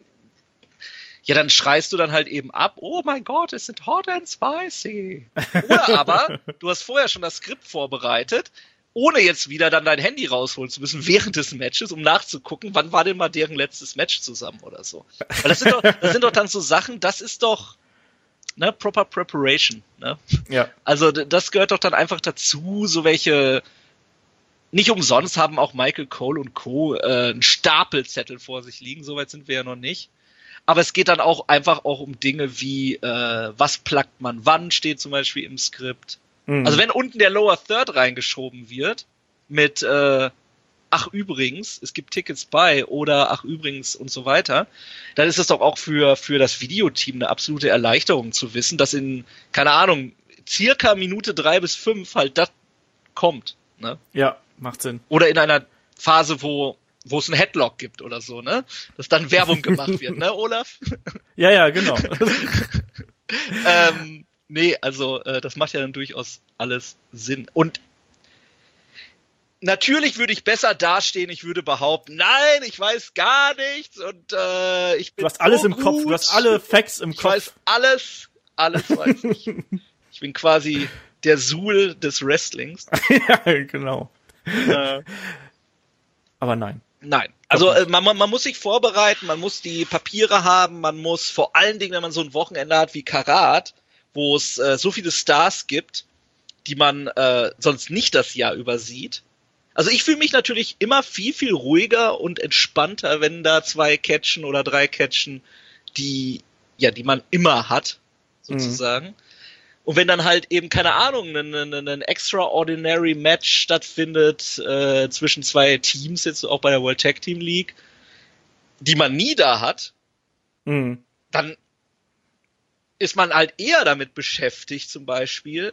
ja, dann schreist du dann halt eben ab, oh mein Gott, es sind Hot and Spicy. Oder aber, du hast vorher schon das Skript vorbereitet, ohne jetzt wieder dann dein Handy rausholen zu müssen während des Matches, um nachzugucken, wann war denn mal deren letztes Match zusammen oder so. Weil das sind doch, das sind doch dann so Sachen, das ist doch, ne, proper preparation, ne? Ja. Also d- das gehört doch dann einfach dazu, so welche, nicht umsonst haben auch Michael Cole und Co. Äh, einen Stapelzettel vor sich liegen, soweit sind wir ja noch nicht. Aber es geht dann auch einfach auch um Dinge wie, äh, was plackt man wann, steht zum Beispiel im Skript. Mhm. Also wenn unten der Lower Third reingeschoben wird mit, äh, ach übrigens, es gibt Tickets bei oder ach übrigens und so weiter, dann ist es doch auch für, für das Videoteam eine absolute Erleichterung zu wissen, dass in, keine Ahnung, circa Minute drei bis fünf halt das kommt, ne? Ja, macht Sinn. Oder in einer Phase, wo wo es einen Headlock gibt oder so, ne? Dass dann Werbung gemacht wird, ne, Olaf? Ja, ja, genau. ähm, nee, also äh, das macht ja dann durchaus alles Sinn. Und natürlich würde ich besser dastehen, ich würde behaupten, nein, ich weiß gar nichts und äh, ich bin Du hast alles so im Kopf, gut. du hast alle Facts im Ich Kopf. weiß alles, alles weiß ich. Ich bin quasi der Suhl des Wrestlings. Ja, genau. Äh, Aber nein. Nein. Also äh, man, man muss sich vorbereiten, man muss die Papiere haben, man muss vor allen Dingen, wenn man so ein Wochenende hat wie Karat, wo es äh, so viele Stars gibt, die man äh, sonst nicht das Jahr übersieht. Also ich fühle mich natürlich immer viel, viel ruhiger und entspannter, wenn da zwei catchen oder drei catchen, die, ja, die man immer hat, sozusagen. Mhm. Und wenn dann halt eben, keine Ahnung, ein, ein, ein extraordinary Match stattfindet äh, zwischen zwei Teams, jetzt auch bei der World Tag Team League, die man nie da hat, mhm. dann ist man halt eher damit beschäftigt, zum Beispiel,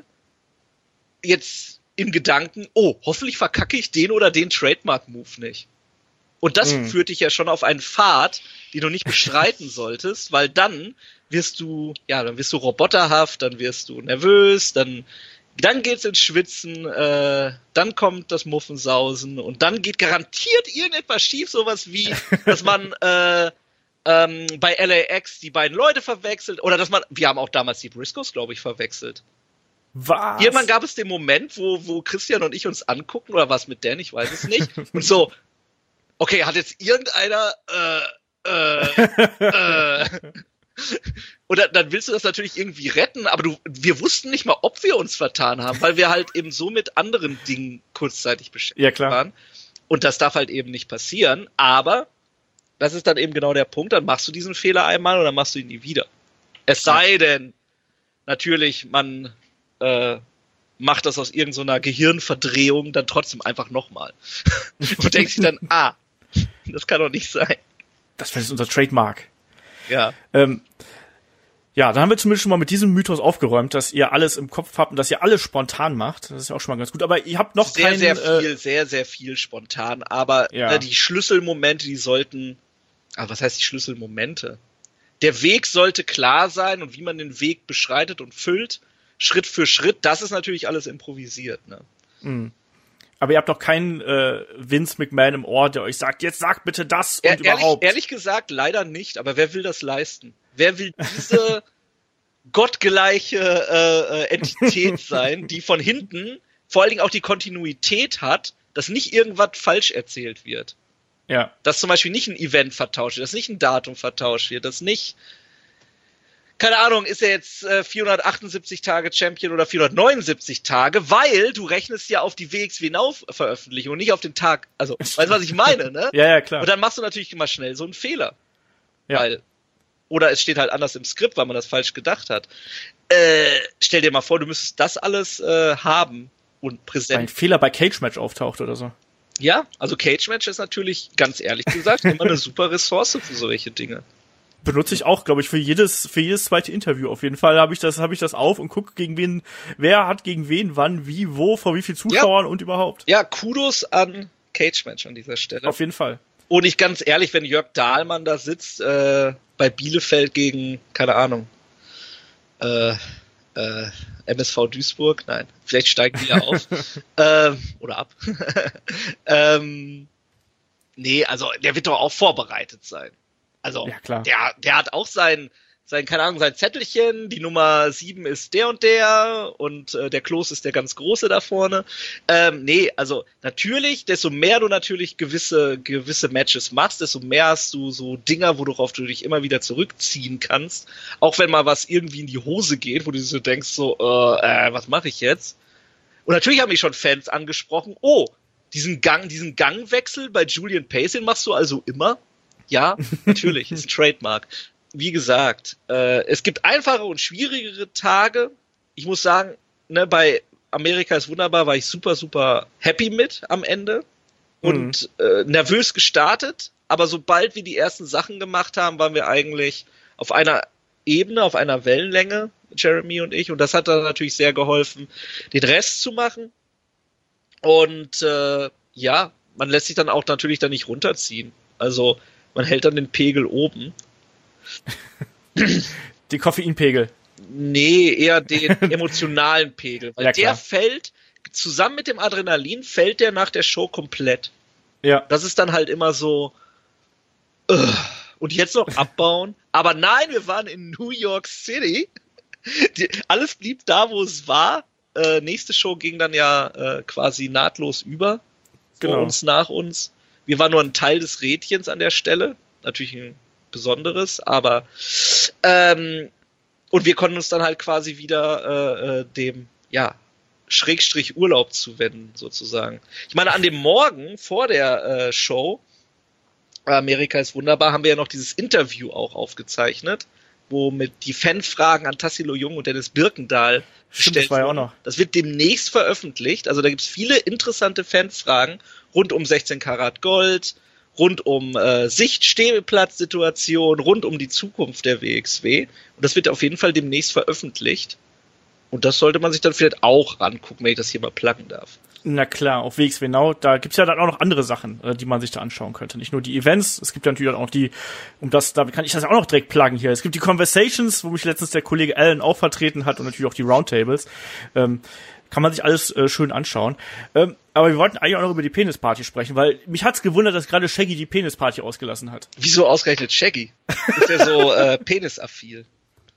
jetzt im Gedanken, oh, hoffentlich verkacke ich den oder den Trademark-Move nicht. Und das mhm. führt dich ja schon auf einen Pfad, den du nicht bestreiten solltest, weil dann wirst du, ja, dann wirst du roboterhaft, dann wirst du nervös, dann, dann geht's ins Schwitzen, äh, dann kommt das Muffensausen und dann geht garantiert irgendetwas schief, sowas wie, dass man äh, ähm, bei L A X die beiden Leute verwechselt oder dass man, wir haben auch damals die Briscoes, glaube ich, verwechselt. Was? Irgendwann gab es den Moment, wo, wo Christian und ich uns angucken, oder was mit Dan, ich weiß es nicht, und so, okay, hat jetzt irgendeiner, äh, äh, äh, und dann, dann willst du das natürlich irgendwie retten, aber du, wir wussten nicht mal, ob wir uns vertan haben, weil wir halt eben so mit anderen Dingen kurzzeitig beschäftigt ja, klar. waren. Und das darf halt eben nicht passieren, aber das ist dann eben genau der Punkt, dann machst du diesen Fehler einmal und dann machst du ihn nie wieder. Es sei denn, natürlich, man äh, macht das aus irgendeiner Gehirnverdrehung dann trotzdem einfach nochmal. Und denkt sich dann, ah, das kann doch nicht sein. Das wäre jetzt unser Trademark. Ja. Ähm, ja, dann haben wir zumindest schon mal mit diesem Mythos aufgeräumt, dass ihr alles im Kopf habt und dass ihr alles spontan macht. Das ist ja auch schon mal ganz gut. Aber ihr habt noch sehr, keinen... Sehr, sehr viel, äh, sehr, sehr viel spontan. Aber ja. ne, die Schlüsselmomente, die sollten... Aber was heißt die Schlüsselmomente? Der Weg sollte klar sein und wie man den Weg beschreitet und füllt, Schritt für Schritt, das ist natürlich alles improvisiert. Ne? Mhm. Aber ihr habt noch keinen äh, Vince McMahon im Ohr, der euch sagt, jetzt sagt bitte das und er, ehrlich, überhaupt. Ehrlich gesagt, leider nicht. Aber wer will das leisten? Wer will diese gottgleiche äh, Entität sein, die von hinten vor allen Dingen auch die Kontinuität hat, dass nicht irgendwas falsch erzählt wird? Ja. Dass zum Beispiel nicht ein Event vertauscht wird, dass nicht ein Datum vertauscht wird, dass nicht, keine Ahnung, ist er jetzt äh, vierhundertachtundsiebzig Tage Champion oder vierhundertneunundsiebzig Tage, weil du rechnest ja auf die W X W Now-Veröffentlichung und nicht auf den Tag, also, weißt du, was ich meine, ne? Ja, ja, klar. Und dann machst du natürlich immer schnell so einen Fehler. Ja. Weil, oder es steht halt anders im Skript, weil man das falsch gedacht hat. Äh, stell dir mal vor, du müsstest das alles äh, haben und präsent. Ein Fehler bei Cage Match auftaucht oder so. Ja, also Cage Match ist natürlich, ganz ehrlich gesagt, immer eine super Ressource für solche Dinge. Benutze ich auch, glaube ich, für jedes für jedes zweite Interview. Auf jeden Fall habe ich das habe ich das auf und gucke, gegen wen, wer hat gegen wen, wann, wie, wo, vor wie viel Zuschauern ja. und überhaupt. Ja, Kudos an Cage Match an dieser Stelle. Auf jeden Fall. Und ich ganz ehrlich, wenn Jörg Dahlmann da sitzt, äh, bei Bielefeld gegen, keine Ahnung, äh, äh, M S V Duisburg, nein, vielleicht steigen die ja auf, ähm, oder ab. ähm, nee, also der wird doch auch vorbereitet sein. Also, ja, klar. der, der hat auch sein, sein, keine Ahnung, sein Zettelchen, die Nummer sieben ist der und der und äh, der Klos ist der ganz Große da vorne. Ähm, nee, also natürlich, desto mehr du natürlich gewisse gewisse Matches machst, desto mehr hast du so Dinger, worauf du dich immer wieder zurückziehen kannst. Auch wenn mal was irgendwie in die Hose geht, wo du so denkst, so, äh, äh was mache ich jetzt? Und natürlich haben mich schon Fans angesprochen, oh, diesen Gang, diesen Gangwechsel bei Julian Pace, den machst du also immer? Ja, natürlich, ist ein Trademark. Wie gesagt, äh, es gibt einfache und schwierigere Tage. Ich muss sagen, ne, bei Amerika ist wunderbar, war ich super, super happy mit am Ende und mhm. äh, nervös gestartet. Aber sobald wir die ersten Sachen gemacht haben, waren wir eigentlich auf einer Ebene, auf einer Wellenlänge, Jeremy und ich. Und das hat dann natürlich sehr geholfen, den Rest zu machen. Und äh, ja, man lässt sich dann auch natürlich dann nicht runterziehen. Also man hält dann den Pegel oben. Den Koffeinpegel. Nee, eher den emotionalen Pegel. Weil ja, der fällt, zusammen mit dem Adrenalin, fällt der nach der Show komplett. Ja. Das ist dann halt immer so, uh, und jetzt noch abbauen. Aber nein, wir waren in New York City. Die, alles blieb da, wo es war. äh, nächste Show ging dann ja äh, quasi nahtlos über. Vor Genau. uns, nach uns. Wir waren nur ein Teil des Rädchens an der Stelle. Natürlich ein besonderes, aber ähm, und wir konnten uns dann halt quasi wieder äh, äh, dem, ja, Schrägstrich Urlaub zuwenden, sozusagen. Ich meine, an dem Morgen vor der äh, Show, Amerika ist wunderbar, haben wir ja noch dieses Interview auch aufgezeichnet, wo mit die Fanfragen an Tassilo Jung und Dennis Birkendahl Stimmt, das war ja auch noch. Das wird demnächst veröffentlicht. Also da gibt's viele interessante Fanfragen rund um sechzehn Karat Gold, rund um äh, Sicht-Stehplatz-Situation, rund um die Zukunft der W X W. Und das wird auf jeden Fall demnächst veröffentlicht. Und das sollte man sich dann vielleicht auch angucken, wenn ich das hier mal pluggen darf. Na klar, auf W X W Now, da gibt's ja dann auch noch andere Sachen, äh, die man sich da anschauen könnte. Nicht nur die Events, es gibt ja natürlich auch die, um das, da kann ich das auch noch direkt pluggen hier. Es gibt die Conversations, wo mich letztens der Kollege Allen auch vertreten hat und natürlich auch die Roundtables. Ähm, kann man sich alles äh, schön anschauen. Ähm, aber wir wollten eigentlich auch noch über die Penisparty sprechen, weil mich hat's gewundert, dass gerade Shaggy die Penisparty ausgelassen hat. Wieso ausgerechnet Shaggy? Ist der so äh, penisaffil?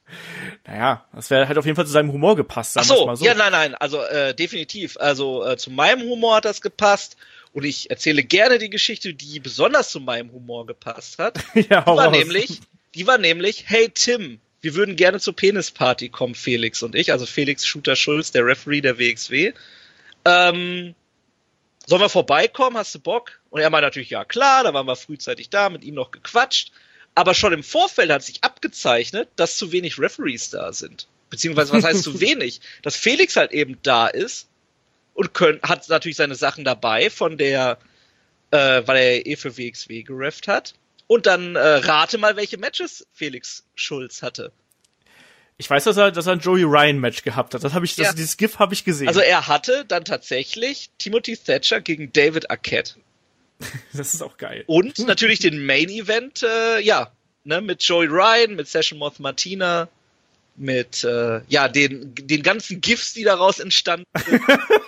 Naja, das wäre halt auf jeden Fall zu seinem Humor gepasst, sagen Ach so, wir's mal so. ja, nein, nein, also äh, definitiv. Also äh, zu meinem Humor hat das gepasst und ich erzähle gerne die Geschichte, die besonders zu meinem Humor gepasst hat. Ja, die war raus. nämlich, die war nämlich, hey Tim, wir würden gerne zur Penisparty kommen, Felix und ich, also Felix Shooter Schulz, der Referee der W X W. Ähm, sollen wir vorbeikommen, hast du Bock? Und er meinte natürlich, ja klar, da waren wir frühzeitig da, mit ihm noch gequatscht. Aber schon im Vorfeld hat sich abgezeichnet, dass zu wenig Referees da sind. Beziehungsweise, was heißt zu wenig? Dass Felix halt eben da ist und können, hat natürlich seine Sachen dabei, von der, äh, weil er eh für W X W gerefft hat. Und dann äh, rate mal, welche Matches Felix Schulz hatte. Ich weiß, dass er, dass er ein Joey Ryan Match gehabt hat. Das habe ich, das, Ja. dieses GIF habe ich gesehen. Also er hatte dann tatsächlich Timothy Thatcher gegen David Arquette. Das ist auch geil. Und natürlich den Main Event, äh, ja, ne, mit Joey Ryan, mit Session Moth Martina, mit, äh, ja, den, den ganzen GIFs, die daraus entstanden sind.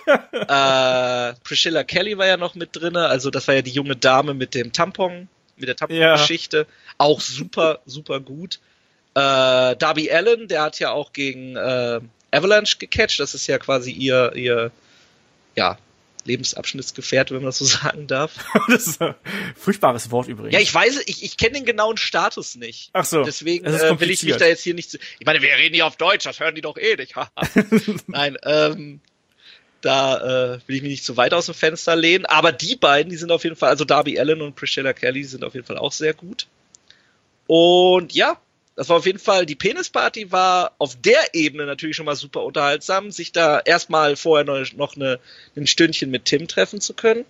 äh, Priscilla Kelly war ja noch mit drinne, also das war ja die junge Dame mit dem Tampon, mit der Tampon-Geschichte. Ja. Auch super, super gut. Äh, Darby Allin, der hat ja auch gegen äh, Avalanche gecatcht, das ist ja quasi ihr, ihr, ja, Lebensabschnittsgefährte, wenn man das so sagen darf. Das ist ein furchtbares Wort übrigens. Ja, ich weiß, ich, ich kenne den genauen Status nicht. Ach so. Deswegen äh, will ich mich da jetzt hier nicht zu... Ich meine, wir reden hier auf Deutsch, das hören die doch eh nicht. Nein, ähm, da äh, will ich mich nicht zu weit aus dem Fenster lehnen. Aber die beiden, die sind auf jeden Fall, also Darby Allin und Priscilla Kelly sind auf jeden Fall auch sehr gut. Und ja, das war auf jeden Fall, die Penisparty war auf der Ebene natürlich schon mal super unterhaltsam, sich da erstmal vorher noch, noch eine, ein Stündchen mit Tim treffen zu können.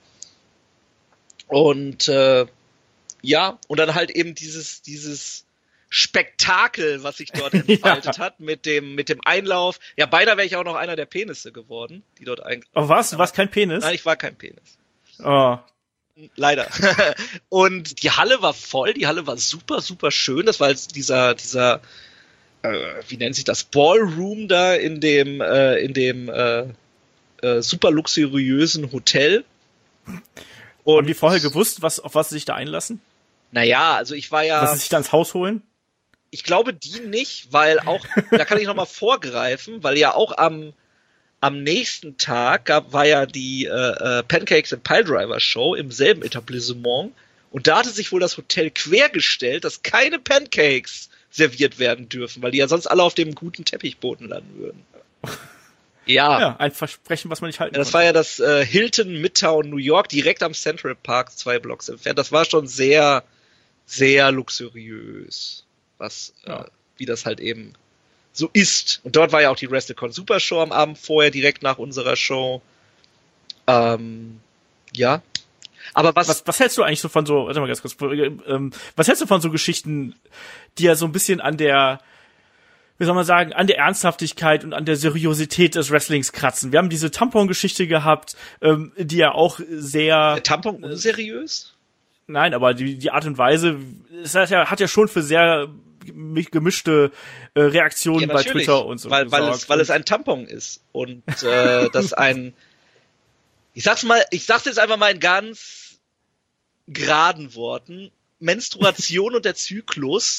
Und äh, ja, und dann halt eben dieses, dieses Spektakel, was sich dort entfaltet ja. hat, mit dem, mit dem Einlauf. Ja, beinahe wäre ich auch noch einer der Penisse geworden, die dort eigentlich. Oh was? Du warst kein Penis? Nein, ich war kein Penis. Oh. Leider. Und die Halle war voll, die Halle war super, super schön. Das war jetzt dieser, dieser, äh, wie nennt sich das, Ballroom da in dem, äh, in dem äh, äh, super luxuriösen Hotel. Und haben die vorher gewusst, was, auf was sie sich da einlassen? Naja, also ich war ja... Dass sie sich da ins Haus holen? Ich glaube, die nicht, weil auch, da kann ich nochmal vorgreifen, weil ja auch am Am nächsten Tag gab, war ja die äh, äh, Pancakes and Piledriver Show im selben Etablissement und da hatte sich wohl das Hotel quergestellt, dass keine Pancakes serviert werden dürfen, weil die ja sonst alle auf dem guten Teppichboden landen würden. Ja. Ja, ein Versprechen, was man nicht halten ja, das konnte. war ja das äh, Hilton Midtown New York, direkt am Central Park, zwei Blocks entfernt. Das war schon sehr, sehr luxuriös, was ja. äh, wie das halt eben so ist. Und dort war ja auch die WrestleCon Super Show am Abend vorher, direkt nach unserer Show. Ähm, ja. Aber was, was... Was hältst du eigentlich so von so, warte mal ganz kurz, ähm, was hältst du von so Geschichten, die ja so ein bisschen an der, wie soll man sagen, an der Ernsthaftigkeit und an der Seriosität des Wrestlings kratzen? Wir haben diese Tampon-Geschichte gehabt, ähm, die ja auch sehr... Der Tampon unseriös? Nein, aber die, die Art und Weise, es hat ja, hat ja schon für sehr gemischte äh, Reaktionen ja, bei Twitter und so. Weil, weil, es, weil es ein Tampon ist und äh, das ein, ich sag's mal, ich sag's jetzt einfach mal in ganz geraden Worten, Menstruation und der Zyklus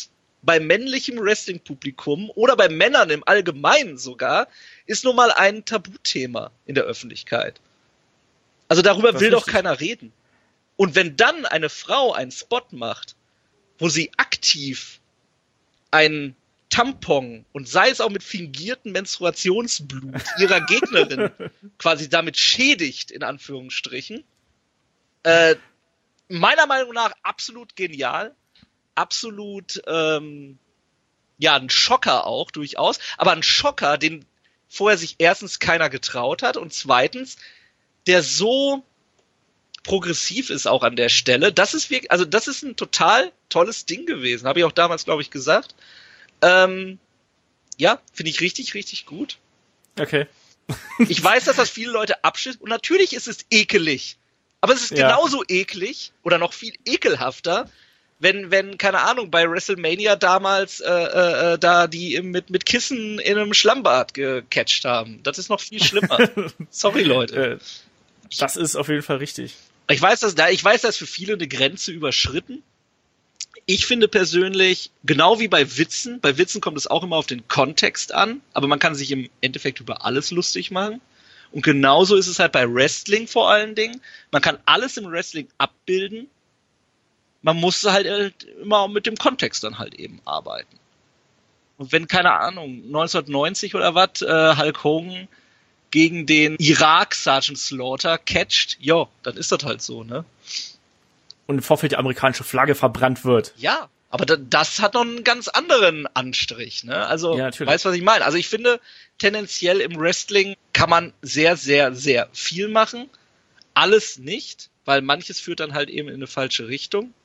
bei männlichem Wrestling-Publikum oder bei Männern im Allgemeinen sogar, ist nun mal ein Tabuthema in der Öffentlichkeit. Also darüber das will doch keiner reden. Und wenn dann eine Frau einen Spot macht, wo sie aktiv einen Tampon und sei es auch mit fingiertem Menstruationsblut ihrer Gegnerin quasi damit schädigt, in Anführungsstrichen, äh, meiner Meinung nach absolut genial, absolut, ähm, ja, ein Schocker auch durchaus, aber ein Schocker, den vorher sich erstens keiner getraut hat und zweitens, der so progressiv ist auch an der Stelle. Das ist wirklich, also das ist ein total tolles Ding gewesen, habe ich auch damals, glaube ich, gesagt. Ähm, ja, finde ich richtig, richtig gut. Okay. Ich weiß, dass das viele Leute abschießt und natürlich ist es ekelig. Aber es ist ja genauso eklig oder noch viel ekelhafter, wenn, wenn, keine Ahnung, bei WrestleMania damals äh, äh, da die mit, mit Kissen in einem Schlammbad gecatcht haben. Das ist noch viel schlimmer. Sorry, Leute. Das ist auf jeden Fall richtig. Ich weiß, dass da, ich weiß, da ist für viele eine Grenze überschritten. Ich finde persönlich, genau wie bei Witzen, bei Witzen kommt es auch immer auf den Kontext an, aber man kann sich im Endeffekt über alles lustig machen. Und genauso ist es halt bei Wrestling vor allen Dingen. Man kann alles im Wrestling abbilden. Man muss halt immer mit dem Kontext dann halt eben arbeiten. Und wenn, keine Ahnung, neunzehnhundertneunzig oder was, äh, Hulk Hogan gegen den Irak Sergeant Slaughter catcht, jo, dann ist das halt so, ne? Und im Vorfeld die amerikanische Flagge verbrannt wird. Ja, aber da, das hat noch einen ganz anderen Anstrich, ne? Also, ja, weißt du, was ich meine? Also ich finde, tendenziell im Wrestling kann man sehr, sehr, sehr viel machen. Alles nicht, weil manches führt dann halt eben in eine falsche Richtung.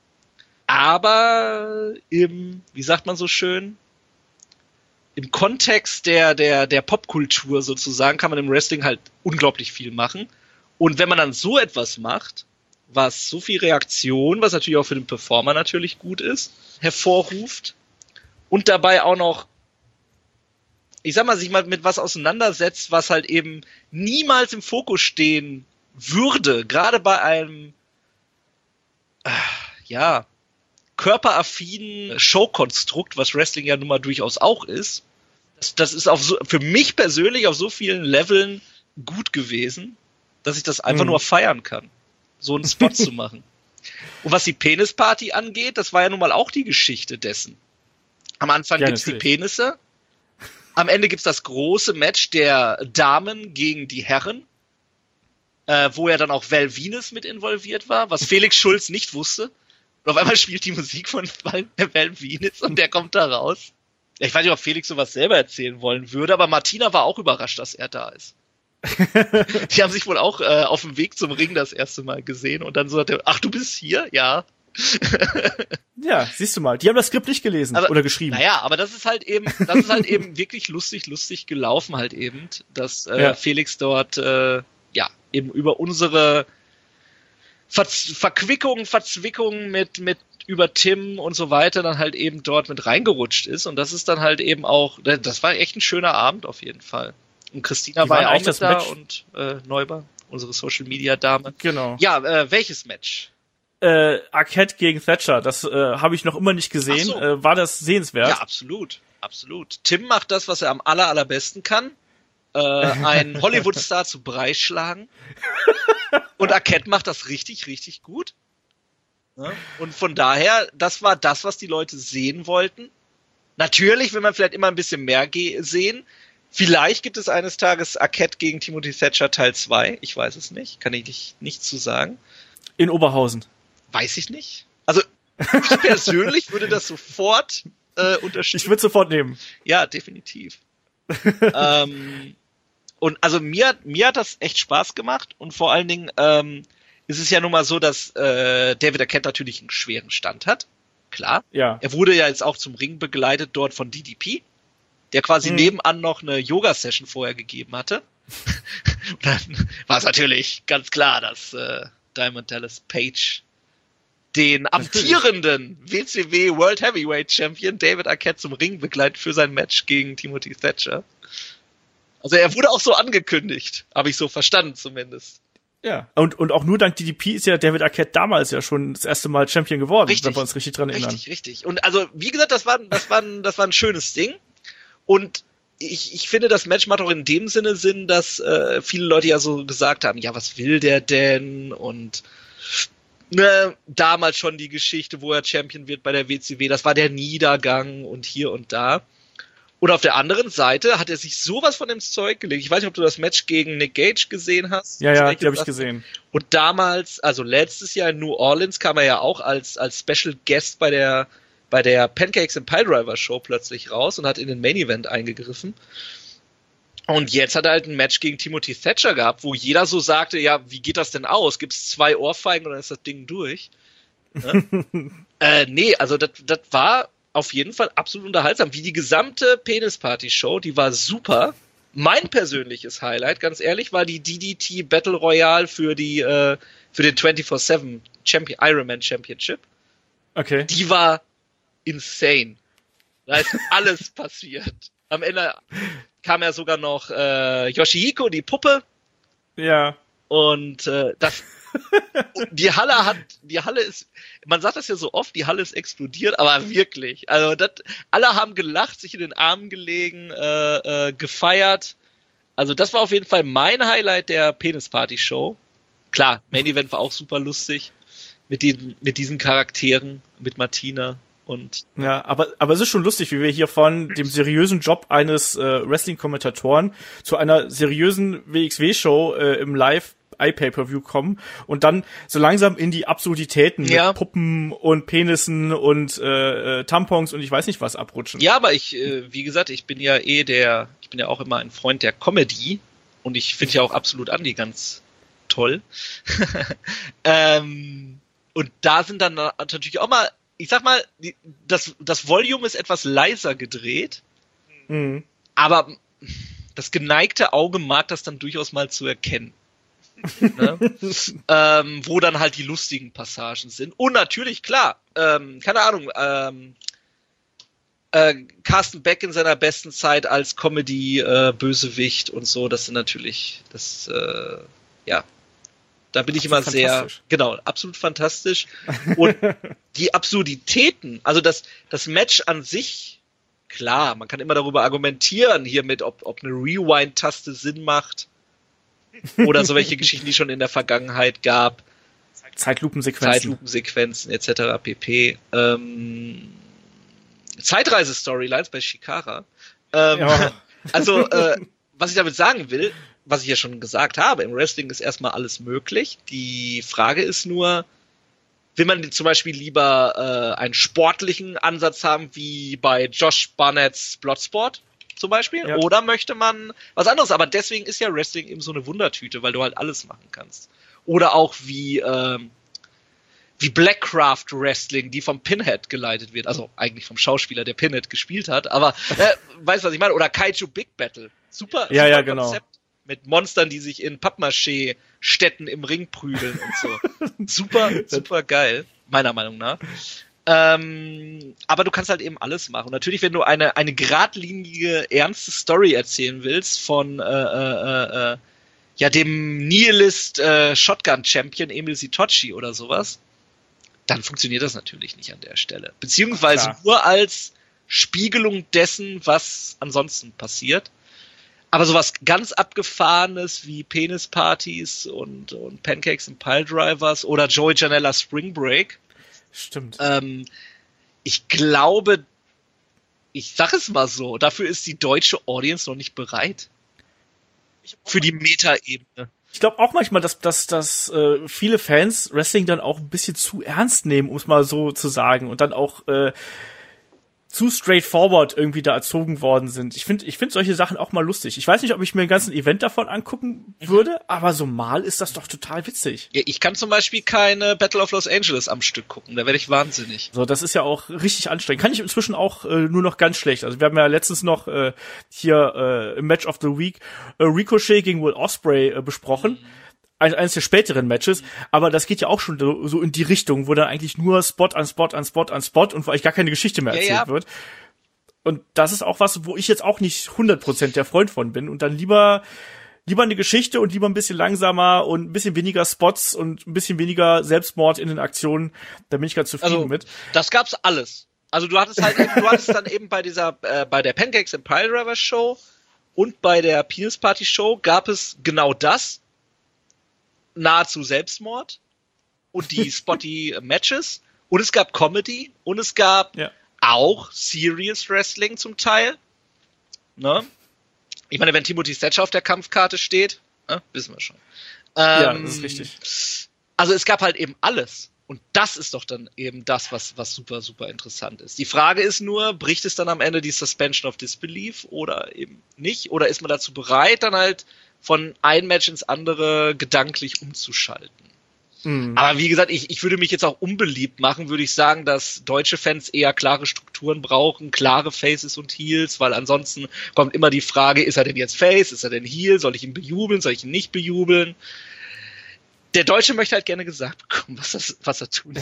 Aber im, wie sagt man so schön, im Kontext der, der, der Popkultur sozusagen kann man im Wrestling halt unglaublich viel machen. Und wenn man dann so etwas macht, was so viel Reaktion, was natürlich auch für den Performer natürlich gut ist, hervorruft und dabei auch noch, ich sag mal, sich mal mit was auseinandersetzt, was halt eben niemals im Fokus stehen würde, gerade bei einem, äh, ja, körperaffinen Showkonstrukt, was Wrestling ja nun mal durchaus auch ist. Das, das ist auf so, für mich persönlich auf so vielen Leveln gut gewesen, dass ich das einfach mhm. nur feiern kann, so einen Spot zu machen. Und was die Penisparty angeht, das war ja nun mal auch die Geschichte dessen. Am Anfang ja, gibt's natürlich die Penisse, am Ende gibt's das große Match der Damen gegen die Herren, äh, wo ja dann auch Val Venis mit involviert war, was Felix Schulz nicht wusste. Und auf einmal spielt die Musik von Val Venis und der kommt da raus. Ich weiß nicht, ob Felix sowas selber erzählen wollen würde, aber Martina war auch überrascht, dass er da ist. Die haben sich wohl auch äh, auf dem Weg zum Ring das erste Mal gesehen und dann so hat er, ach, du bist hier? Ja. Ja, siehst du mal, die haben das Skript nicht gelesen aber, oder geschrieben. Naja, aber das ist halt eben, das ist halt eben wirklich lustig, lustig gelaufen halt eben, dass äh, ja. Felix dort, äh, ja, eben über unsere Ver- Verquickung, Verzwickung mit, mit über Tim und so weiter dann halt eben dort mit reingerutscht ist und das ist dann halt eben auch, das war echt ein schöner Abend auf jeden Fall. Und Christina die war ja auch mit da Match. Und äh, Neuber, unsere Social-Media-Dame. Genau. Ja, äh, welches Match? Äh, Arquette gegen Thatcher, das äh, habe ich noch immer nicht gesehen. So. Äh, war das sehenswert? Ja, absolut, absolut. Tim macht das, was er am aller, allerbesten kann. Äh, einen Hollywood-Star zu Brei schlagen. Und Arquette macht das richtig, richtig gut. Ja? Und von daher, das war das, was die Leute sehen wollten. Natürlich will man vielleicht immer ein bisschen mehr ge- sehen. Vielleicht gibt es eines Tages Arquette gegen Timothy Thatcher Teil zwei. Ich weiß es nicht. Kann ich nicht, nichts zu sagen. In Oberhausen. Weiß ich nicht. Also, ich persönlich würde das sofort äh, unterstützen. Ich würde sofort nehmen. Ja, definitiv. ähm, und also mir, mir hat das echt Spaß gemacht. Und vor allen Dingen ähm, ist es ja nun mal so, dass äh, David Arquette natürlich einen schweren Stand hat. Klar. Ja. Er wurde ja jetzt auch zum Ring begleitet dort von D D P, der quasi hm. nebenan noch eine Yoga-Session vorher gegeben hatte. Und dann war es natürlich ganz klar, dass äh, Diamond Dallas Page den amtierenden W C W World Heavyweight Champion David Arquette zum Ring begleitet für sein Match gegen Timothy Thatcher. Also er wurde auch so angekündigt, habe ich so verstanden zumindest. Ja. Und, und auch nur dank D D P ist ja David Arquette damals ja schon das erste Mal Champion geworden, richtig, wenn wir uns richtig dran erinnern. Richtig, richtig. Und also, wie gesagt, das war, das war, ein, das war ein schönes Ding. Und ich, ich finde, das Match macht auch in dem Sinne Sinn, dass äh, viele Leute ja so gesagt haben, ja, was will der denn? Und ne, damals schon die Geschichte, wo er Champion wird bei der W C W, das war der Niedergang und hier und da. Und auf der anderen Seite hat er sich sowas von dem Zeug gelegt. Ich weiß nicht, ob du das Match gegen Nick Gage gesehen hast. Ja, ja, die habe ich gesehen. Und damals, also letztes Jahr in New Orleans, kam er ja auch als als Special Guest bei der bei der Pancakes and Piledriver Show plötzlich raus und hat in den Main Event eingegriffen. Und jetzt hat er halt ein Match gegen Timothy Thatcher gehabt, wo jeder so sagte, ja, wie geht das denn aus? Gibt's zwei Ohrfeigen und dann ist das Ding durch? Ne? äh, nee, also das das war auf jeden Fall absolut unterhaltsam. Wie die gesamte Penis-Party-Show, die war super. Mein persönliches Highlight, ganz ehrlich, war die D D T Battle Royale für die äh, für den vierundzwanzig sieben Champion, Ironman Championship. Okay. Die war insane. Da ist alles passiert. Am Ende kam ja sogar noch äh, Yoshihiko, die Puppe. Ja. Und äh, das die Halle hat, die Halle ist, man sagt das ja so oft, die Halle ist explodiert, aber wirklich, also das, alle haben gelacht, sich in den Armen gelegen, äh, äh, gefeiert. Also das war auf jeden Fall mein Highlight der Penis-Party-Show. Klar, Main Event war auch super lustig mit den, mit diesen Charakteren, mit Martina und ja, aber aber es ist schon lustig, wie wir hier von dem seriösen Job eines äh, Wrestling-Kommentatoren zu einer seriösen W X W-Show äh, im Live iPay-Per-View kommen und dann so langsam in die Absurditäten ja. mit Puppen und Penissen und äh, Tampons und ich weiß nicht was abrutschen. Ja, aber ich, äh, wie gesagt, ich bin ja eh der, ich bin ja auch immer ein Freund der Comedy und ich finde ja auch absolut Andi ganz toll. ähm, und da sind dann natürlich auch mal, ich sag mal, die, das, das Volume ist etwas leiser gedreht, mhm. aber das geneigte Auge mag das dann durchaus mal zu erkennen. ne? ähm, wo dann halt die lustigen Passagen sind. Und natürlich, klar, ähm, keine Ahnung, ähm, äh, Carsten Beck in seiner besten Zeit als Comedy-Bösewicht äh, und so, das sind natürlich, das, äh, ja, da bin ich immer sehr, genau, absolut fantastisch. Und die Absurditäten, also das, das Match an sich, klar, man kann immer darüber argumentieren, hiermit, ob, ob eine Rewind-Taste Sinn macht. Oder so welche Geschichten, die schon in der Vergangenheit gab. Zeitlupensequenzen. Zeitlupensequenzen et cetera pp. Ähm, Zeitreise-Storylines bei Shikara. Ähm, ja. Also, äh, was ich damit sagen will, was ich ja schon gesagt habe, im Wrestling ist erstmal alles möglich. Die Frage ist nur, will man zum Beispiel lieber äh, einen sportlichen Ansatz haben, wie bei Josh Barnett's Bloodsport? Zum Beispiel, ja. Oder möchte man was anderes, aber deswegen ist ja Wrestling eben so eine Wundertüte, weil du halt alles machen kannst. Oder auch wie ähm, wie Blackcraft Wrestling, die vom Pinhead geleitet wird, also eigentlich vom Schauspieler, der Pinhead gespielt hat, aber äh, weißt du, was ich meine? Oder Kaiju Big Battle, super, ja, super ja, genau. Konzept mit Monstern, die sich in Pappmaché-Städten im Ring prügeln und so. super, super geil, meiner Meinung nach. Ähm, aber du kannst halt eben alles machen. Und natürlich, wenn du eine eine geradlinige, ernste Story erzählen willst von äh, äh, äh, ja dem Nihilist äh, Shotgun Champion Emil Sitochi oder sowas, dann funktioniert das natürlich nicht an der Stelle. Beziehungsweise Klar. nur als Spiegelung dessen, was ansonsten passiert. Aber sowas ganz Abgefahrenes wie Penispartys und, und Pancakes and Piledrivers oder Joey Janela Spring Break. Stimmt. Ähm, ich glaube, ich sag es mal so, dafür ist die deutsche Audience noch nicht bereit. Für die Meta-Ebene. Ich glaube auch manchmal, dass, dass, dass äh, viele Fans Wrestling dann auch ein bisschen zu ernst nehmen, um es mal so zu sagen. Und dann auch äh, zu straightforward irgendwie da erzogen worden sind. Ich finde ich finde solche Sachen auch mal lustig. Ich weiß nicht, ob ich mir ein ganzen Event davon angucken würde, mhm. aber so mal ist das doch total witzig. Ja, ich kann zum Beispiel keine Battle of Los Angeles am Stück gucken, da werde ich wahnsinnig. So, das ist ja auch richtig anstrengend. Kann ich inzwischen auch äh, nur noch ganz schlecht. Also wir haben ja letztens noch äh, hier äh, im Match of the Week äh, Ricochet gegen Will Ospreay äh, besprochen. Mhm. Eines der späteren Matches, aber das geht ja auch schon so in die Richtung, wo dann eigentlich nur Spot an Spot an Spot an Spot und wo eigentlich gar keine Geschichte mehr erzählt ja, ja. wird. Und das ist auch was, wo ich jetzt auch nicht hundert Prozent der Freund von bin und dann lieber lieber eine Geschichte und lieber ein bisschen langsamer und ein bisschen weniger Spots und ein bisschen weniger Selbstmord in den Aktionen. Da bin ich ganz zufrieden also, mit. Das gab's alles. Also du hattest halt, du hattest dann eben bei dieser, äh, bei der Pancakes and Pile Driver Show und bei der Penis Party Show gab es genau das, nahezu Selbstmord und die spotty Matches und es gab Comedy und es gab ja. auch Serious Wrestling zum Teil. Ne? Ich meine, wenn Timothy Thatcher auf der Kampfkarte steht, ne, wissen wir schon. Ähm, ja, das ist richtig. Also es gab halt eben alles. Und das ist doch dann eben das, was, was super, super interessant ist. Die Frage ist nur, bricht es dann am Ende die Suspension of Disbelief oder eben nicht? Oder ist man dazu bereit, dann halt von ein Match ins andere gedanklich umzuschalten? Mhm. Aber wie gesagt, ich, ich würde mich jetzt auch unbeliebt machen, würde ich sagen, dass deutsche Fans eher klare Strukturen brauchen, klare Faces und Heels, weil ansonsten kommt immer die Frage, ist er denn jetzt Face, ist er denn Heel, soll ich ihn bejubeln, soll ich ihn nicht bejubeln? Der Deutsche möchte halt gerne gesagt bekommen, was, das, was er tut.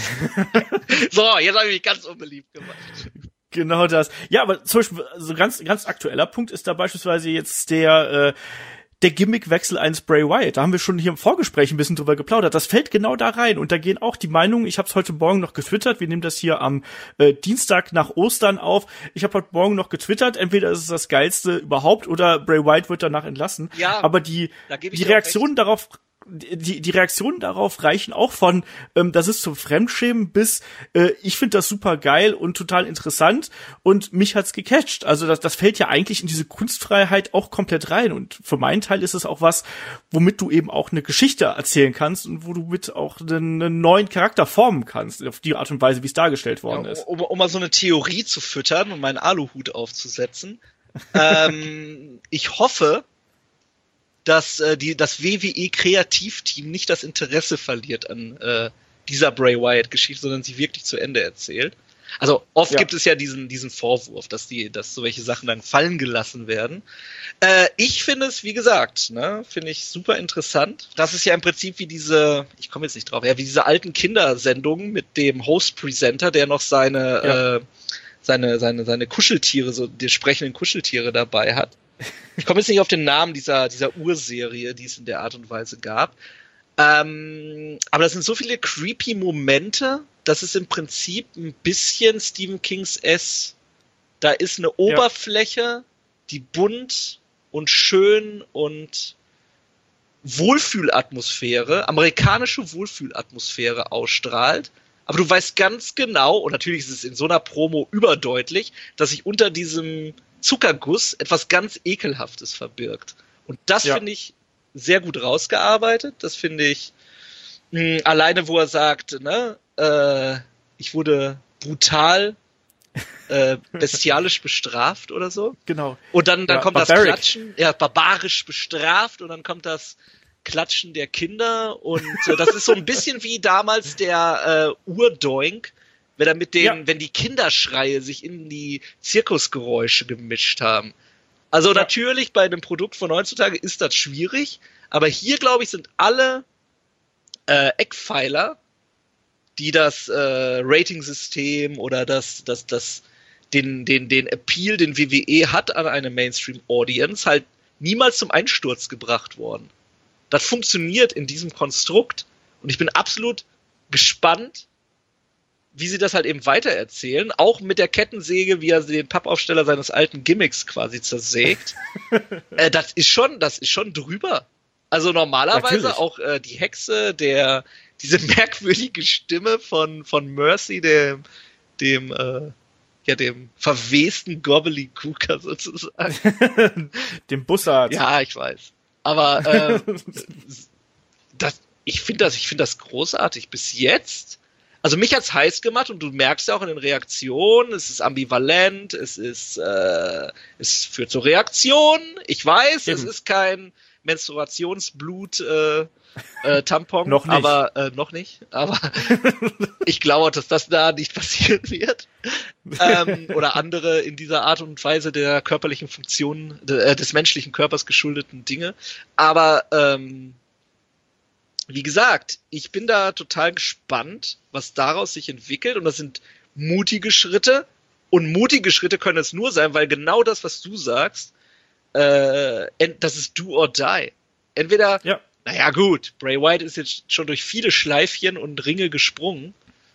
So, jetzt habe ich mich ganz unbeliebt gemacht. Genau das. Ja, aber zum Beispiel, so ganz, ganz aktueller Punkt ist da beispielsweise jetzt der, äh, der Gimmickwechsel eines Bray Wyatt. Da haben wir schon hier im Vorgespräch ein bisschen drüber geplaudert. Das fällt genau da rein. Und da gehen auch die Meinungen, ich habe es heute Morgen noch getwittert, wir nehmen das hier am äh, Dienstag nach Ostern auf. Ich habe heute Morgen noch getwittert, entweder ist es das Geilste überhaupt oder Bray Wyatt wird danach entlassen. Ja, aber die, die Reaktionen darauf... Die, die Reaktionen darauf reichen auch von, ähm, das ist zum Fremdschämen bis, äh, ich finde das super geil und total interessant und mich hat's gecatcht. Also das, das fällt ja eigentlich in diese Kunstfreiheit auch komplett rein und für meinen Teil ist es auch was, womit du eben auch eine Geschichte erzählen kannst und wo du mit auch einen, einen neuen Charakter formen kannst, auf die Art und Weise, wie es dargestellt worden ja, ist. Um, um mal so eine Theorie zu füttern und meinen Aluhut aufzusetzen. ähm, ich hoffe, dass äh, die das W W E-Kreativteam nicht das Interesse verliert an äh, dieser Bray Wyatt-Geschichte, sondern sie wirklich zu Ende erzählt. Also oft ja. gibt es ja diesen diesen Vorwurf, dass die, dass solche Sachen dann fallen gelassen werden. Äh, ich finde es, wie gesagt, ne, finde ich super interessant. Das ist ja im Prinzip wie diese, ich komme jetzt nicht drauf, ja, wie diese alten Kindersendungen mit dem Host-Presenter, der noch seine ja. äh, seine seine seine Kuscheltiere, so die sprechenden Kuscheltiere dabei hat. Ich komme jetzt nicht auf den Namen dieser, dieser Urserie, die es in der Art und Weise gab. Ähm, aber das sind so viele creepy Momente, dass es im Prinzip ein bisschen Stephen Kings S. Da ist eine Oberfläche, ja. die bunt und schön und Wohlfühlatmosphäre, amerikanische Wohlfühlatmosphäre ausstrahlt. Aber du weißt ganz genau, und natürlich ist es in so einer Promo überdeutlich, dass sich unter diesem Zuckerguss etwas ganz Ekelhaftes verbirgt. Und das ja. finde ich sehr gut rausgearbeitet. Das finde ich mh, alleine, wo er sagt, ne, äh, ich wurde brutal, äh, bestialisch bestraft oder so. Genau. Und dann, dann ja, kommt barbaric. das Klatschen, ja, barbarisch bestraft und dann kommt das Klatschen der Kinder und äh, das ist so ein bisschen wie damals der äh, Urdoink, wenn er mit den, ja. wenn die Kinderschreie sich in die Zirkusgeräusche gemischt haben. Also ja. natürlich bei einem Produkt von heutzutage ist das schwierig, aber hier, glaube ich, sind alle äh, Eckpfeiler, die das äh, Rating-System oder das, das, das, den, den, den Appeal, den W W E hat an eine Mainstream-Audience, halt niemals zum Einsturz gebracht worden. Das funktioniert in diesem Konstrukt und ich bin absolut gespannt, wie sie das halt eben weitererzählen, auch mit der Kettensäge, wie er den Pappaufsteller seines alten Gimmicks quasi zersägt. äh, das ist schon, das ist schon drüber. Also normalerweise Natürlich. auch äh, die Hexe, der diese merkwürdige Stimme von von Mercy, dem dem äh, ja dem verwesten Gobbledygooker sozusagen, dem Bussard. Ja, ich weiß. Aber äh, das, ich finde das, ich finde das großartig. Bis jetzt. Also mich hat's heiß gemacht und du merkst ja auch in den Reaktionen, es ist ambivalent, es ist, äh, es führt zur Reaktion. Ich weiß, Eben. es ist kein Menstruationsblut äh, äh, Tampon, noch nicht. aber äh, noch nicht. Aber ich glaube, dass das da nicht passieren wird ähm, oder andere in dieser Art und Weise der körperlichen Funktionen de, äh, des menschlichen Körpers geschuldeten Dinge. Aber ähm, wie gesagt, ich bin da total gespannt, was daraus sich entwickelt und das sind mutige Schritte und mutige Schritte können es nur sein, weil genau das, was du sagst, äh, das ist do or die. entweder, ja. naja gut, Bray Wyatt ist jetzt schon durch viele Schleifchen und Ringe gesprungen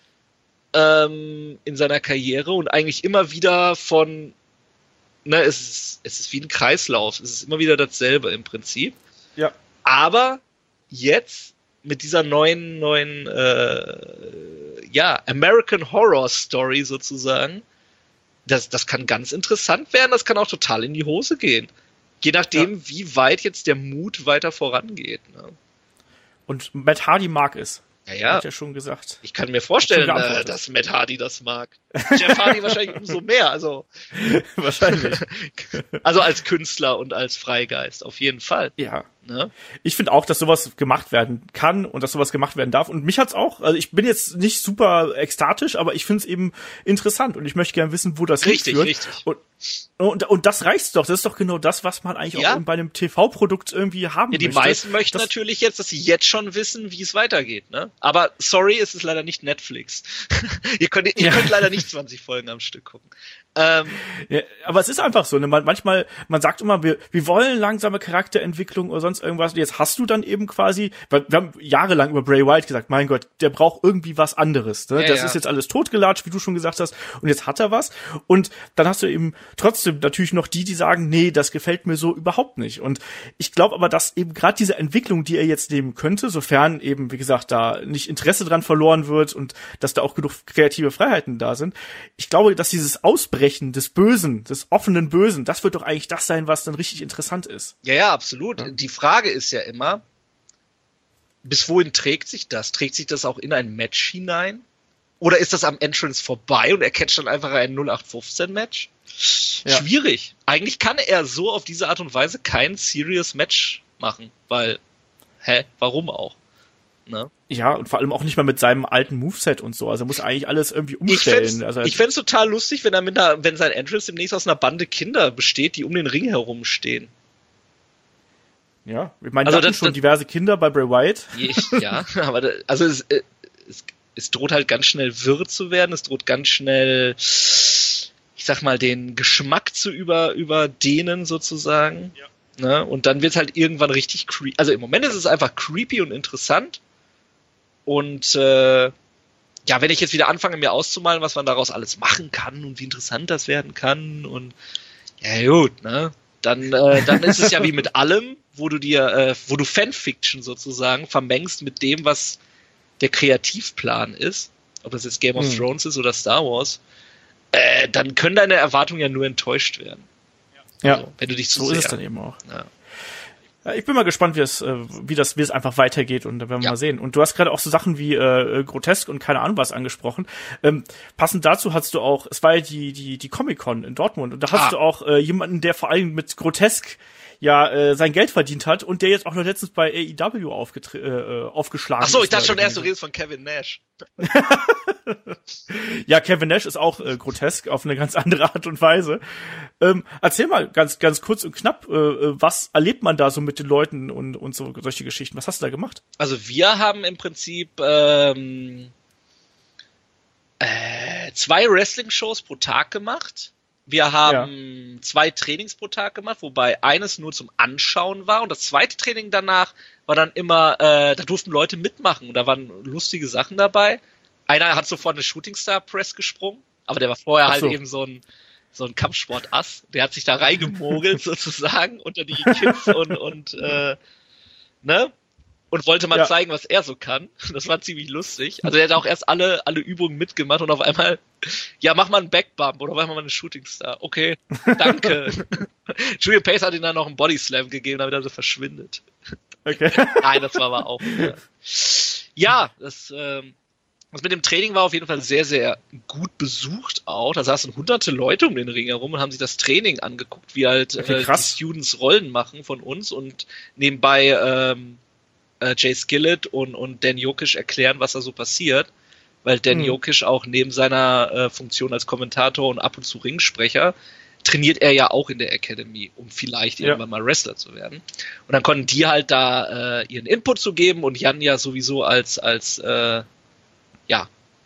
ähm, in seiner Karriere und eigentlich immer wieder von, ne, es ist, es ist wie ein Kreislauf, es ist immer wieder dasselbe im Prinzip. Ja. Aber jetzt mit dieser neuen, neuen, äh, ja, American Horror Story sozusagen, das, das kann ganz interessant werden, das kann auch total in die Hose gehen. Je nachdem, ja. wie weit jetzt der Mut weiter vorangeht. Ne? Und Matt Hardy mag es. Ja, ja. Hat ja schon gesagt. Ich kann mir vorstellen, äh, dass Matt Hardy das mag. Jeff Hardy wahrscheinlich umso mehr. Also wahrscheinlich. Also als Künstler und als Freigeist, auf jeden Fall. Ja. Ne? Ich finde auch, dass sowas gemacht werden kann und dass sowas gemacht werden darf. Und mich hat's auch, also ich bin jetzt nicht super ekstatisch, aber ich finde es eben interessant und ich möchte gerne wissen, wo das richtig, hinführt. Richtig, richtig. Und, und, und das reicht doch. Das ist doch genau das, was man eigentlich ja. auch bei einem T V-Produkt irgendwie haben ja, die möchte. Die meisten möchten das natürlich jetzt, dass sie jetzt schon wissen, wie es weitergeht. Ne? Aber sorry, es ist leider nicht Netflix. ihr könnt, ihr ja. könnt leider nicht zwanzig Folgen am Stück gucken. Ähm, ja, aber es ist einfach so, ne? Man, manchmal, man sagt immer, wir, wir wollen langsame Charakterentwicklung oder sonst irgendwas. Und jetzt hast du dann eben quasi, weil wir haben jahrelang über Bray Wyatt gesagt, mein Gott, der braucht irgendwie was anderes. Ne? Ja, das ja. ist jetzt alles totgelatscht, wie du schon gesagt hast. Und jetzt hat er was. Und dann hast du eben trotzdem natürlich noch die, die sagen, nee, das gefällt mir so überhaupt nicht. Und ich glaube aber, dass eben gerade diese Entwicklung, die er jetzt nehmen könnte, sofern eben, wie gesagt, da nicht Interesse dran verloren wird und dass da auch genug kreative Freiheiten da sind. Ich glaube, dass dieses Ausbrechen des Bösen, des offenen Bösen, das wird doch eigentlich das sein, was dann richtig interessant ist. Ja, ja, absolut. Ja. Die Frage ist ja immer, bis wohin trägt sich das? Trägt sich das auch in ein Match hinein? Oder ist das am Entrance vorbei und er catcht dann einfach ein null acht fünfzehn Match? Ja. Schwierig. Eigentlich kann er so auf diese Art und Weise kein Serious Match machen, weil, hä, warum auch? Ne? Ja, und vor allem auch nicht mal mit seinem alten Moveset und so. Also er muss eigentlich alles irgendwie umstellen. Ich fände also, ich fänd's total lustig, wenn er mit einer, wenn sein Entrance demnächst aus einer Bande Kinder besteht, die um den Ring herumstehen. Ja, ich meine, also da hatten schon das, diverse Kinder bei Bray Wyatt. Ja, aber da, also es, es, es droht halt ganz schnell wirr zu werden, es droht ganz schnell, ich sag mal, den Geschmack zu über, überdehnen sozusagen. Ja. Ne? Und dann wird's halt irgendwann richtig creepy. Also im Moment ist es einfach creepy und interessant. Und äh, ja, wenn ich jetzt wieder anfange, mir auszumalen, was man daraus alles machen kann und wie interessant das werden kann und ja gut, ne, dann äh, dann ist es ja wie mit allem, wo du dir, äh, wo du Fanfiction sozusagen vermengst mit dem, was der Kreativplan ist, ob das jetzt Game of hm. Thrones ist oder Star Wars, äh, dann können deine Erwartungen ja nur enttäuscht werden. Ja, also, wenn du dich zu so sehr, ist es dann eben auch. Ja. Ja, ich bin mal gespannt, wie es, äh, wie das, wie es einfach weitergeht und da werden wir ja. mal sehen. Und du hast gerade auch so Sachen wie äh, Grotesk und keine Ahnung was angesprochen. Ähm, passend dazu hast du auch, es war ja die die die Comic-Con in Dortmund und da hast ah. du auch äh, jemanden, der vor allem mit Grotesk ja äh, sein Geld verdient hat und der jetzt auch noch letztens bei A E W aufgetre- äh, aufgeschlagen ist. Ach so, ich dachte schon erst, du redest von Kevin Nash. Ja, Kevin Nash ist auch äh, grotesk auf eine ganz andere Art und Weise. Ähm, erzähl mal ganz ganz kurz und knapp, äh, was erlebt man da so mit den Leuten und und so solche Geschichten? Was hast du da gemacht? Also wir haben im Prinzip ähm, äh, zwei Wrestling-Shows pro Tag gemacht. Wir haben ja. zwei Trainings pro Tag gemacht, wobei eines nur zum Anschauen war und das zweite Training danach war dann immer, äh, da durften Leute mitmachen und da waren lustige Sachen dabei. Einer hat sofort eine Shooting Star Press gesprungen, aber der war vorher Ach so. halt eben so ein so ein Kampfsport-Ass. Der hat sich da reingemogelt sozusagen unter die Kids und und äh, ne und wollte mal ja. zeigen, was er so kann. Das war ziemlich lustig. Also er hat auch erst alle alle Übungen mitgemacht und auf einmal, ja, mach mal einen Backbump oder mach mal eine Shooting Star. Okay, danke. Julian Pace hat ihm dann noch einen Body Slam gegeben, damit er so verschwindet. Okay. Nein, das war aber auch. Ja, ja das ähm, Das mit dem Training war auf jeden Fall sehr, sehr gut besucht auch. Da saßen hunderte Leute um den Ring herum und haben sich das Training angeguckt, wie halt okay, äh, die Students Rollen machen von uns und nebenbei ähm, äh, Jay Skillett und, und Dan Jokic erklären, was da so passiert. Weil Dan hm. Jokic auch neben seiner äh, Funktion als Kommentator und ab und zu Ringsprecher trainiert er ja auch in der Academy, um vielleicht ja. irgendwann mal Wrestler zu werden. Und dann konnten die halt da äh, ihren Input zu geben und Jan ja sowieso als als äh, ja,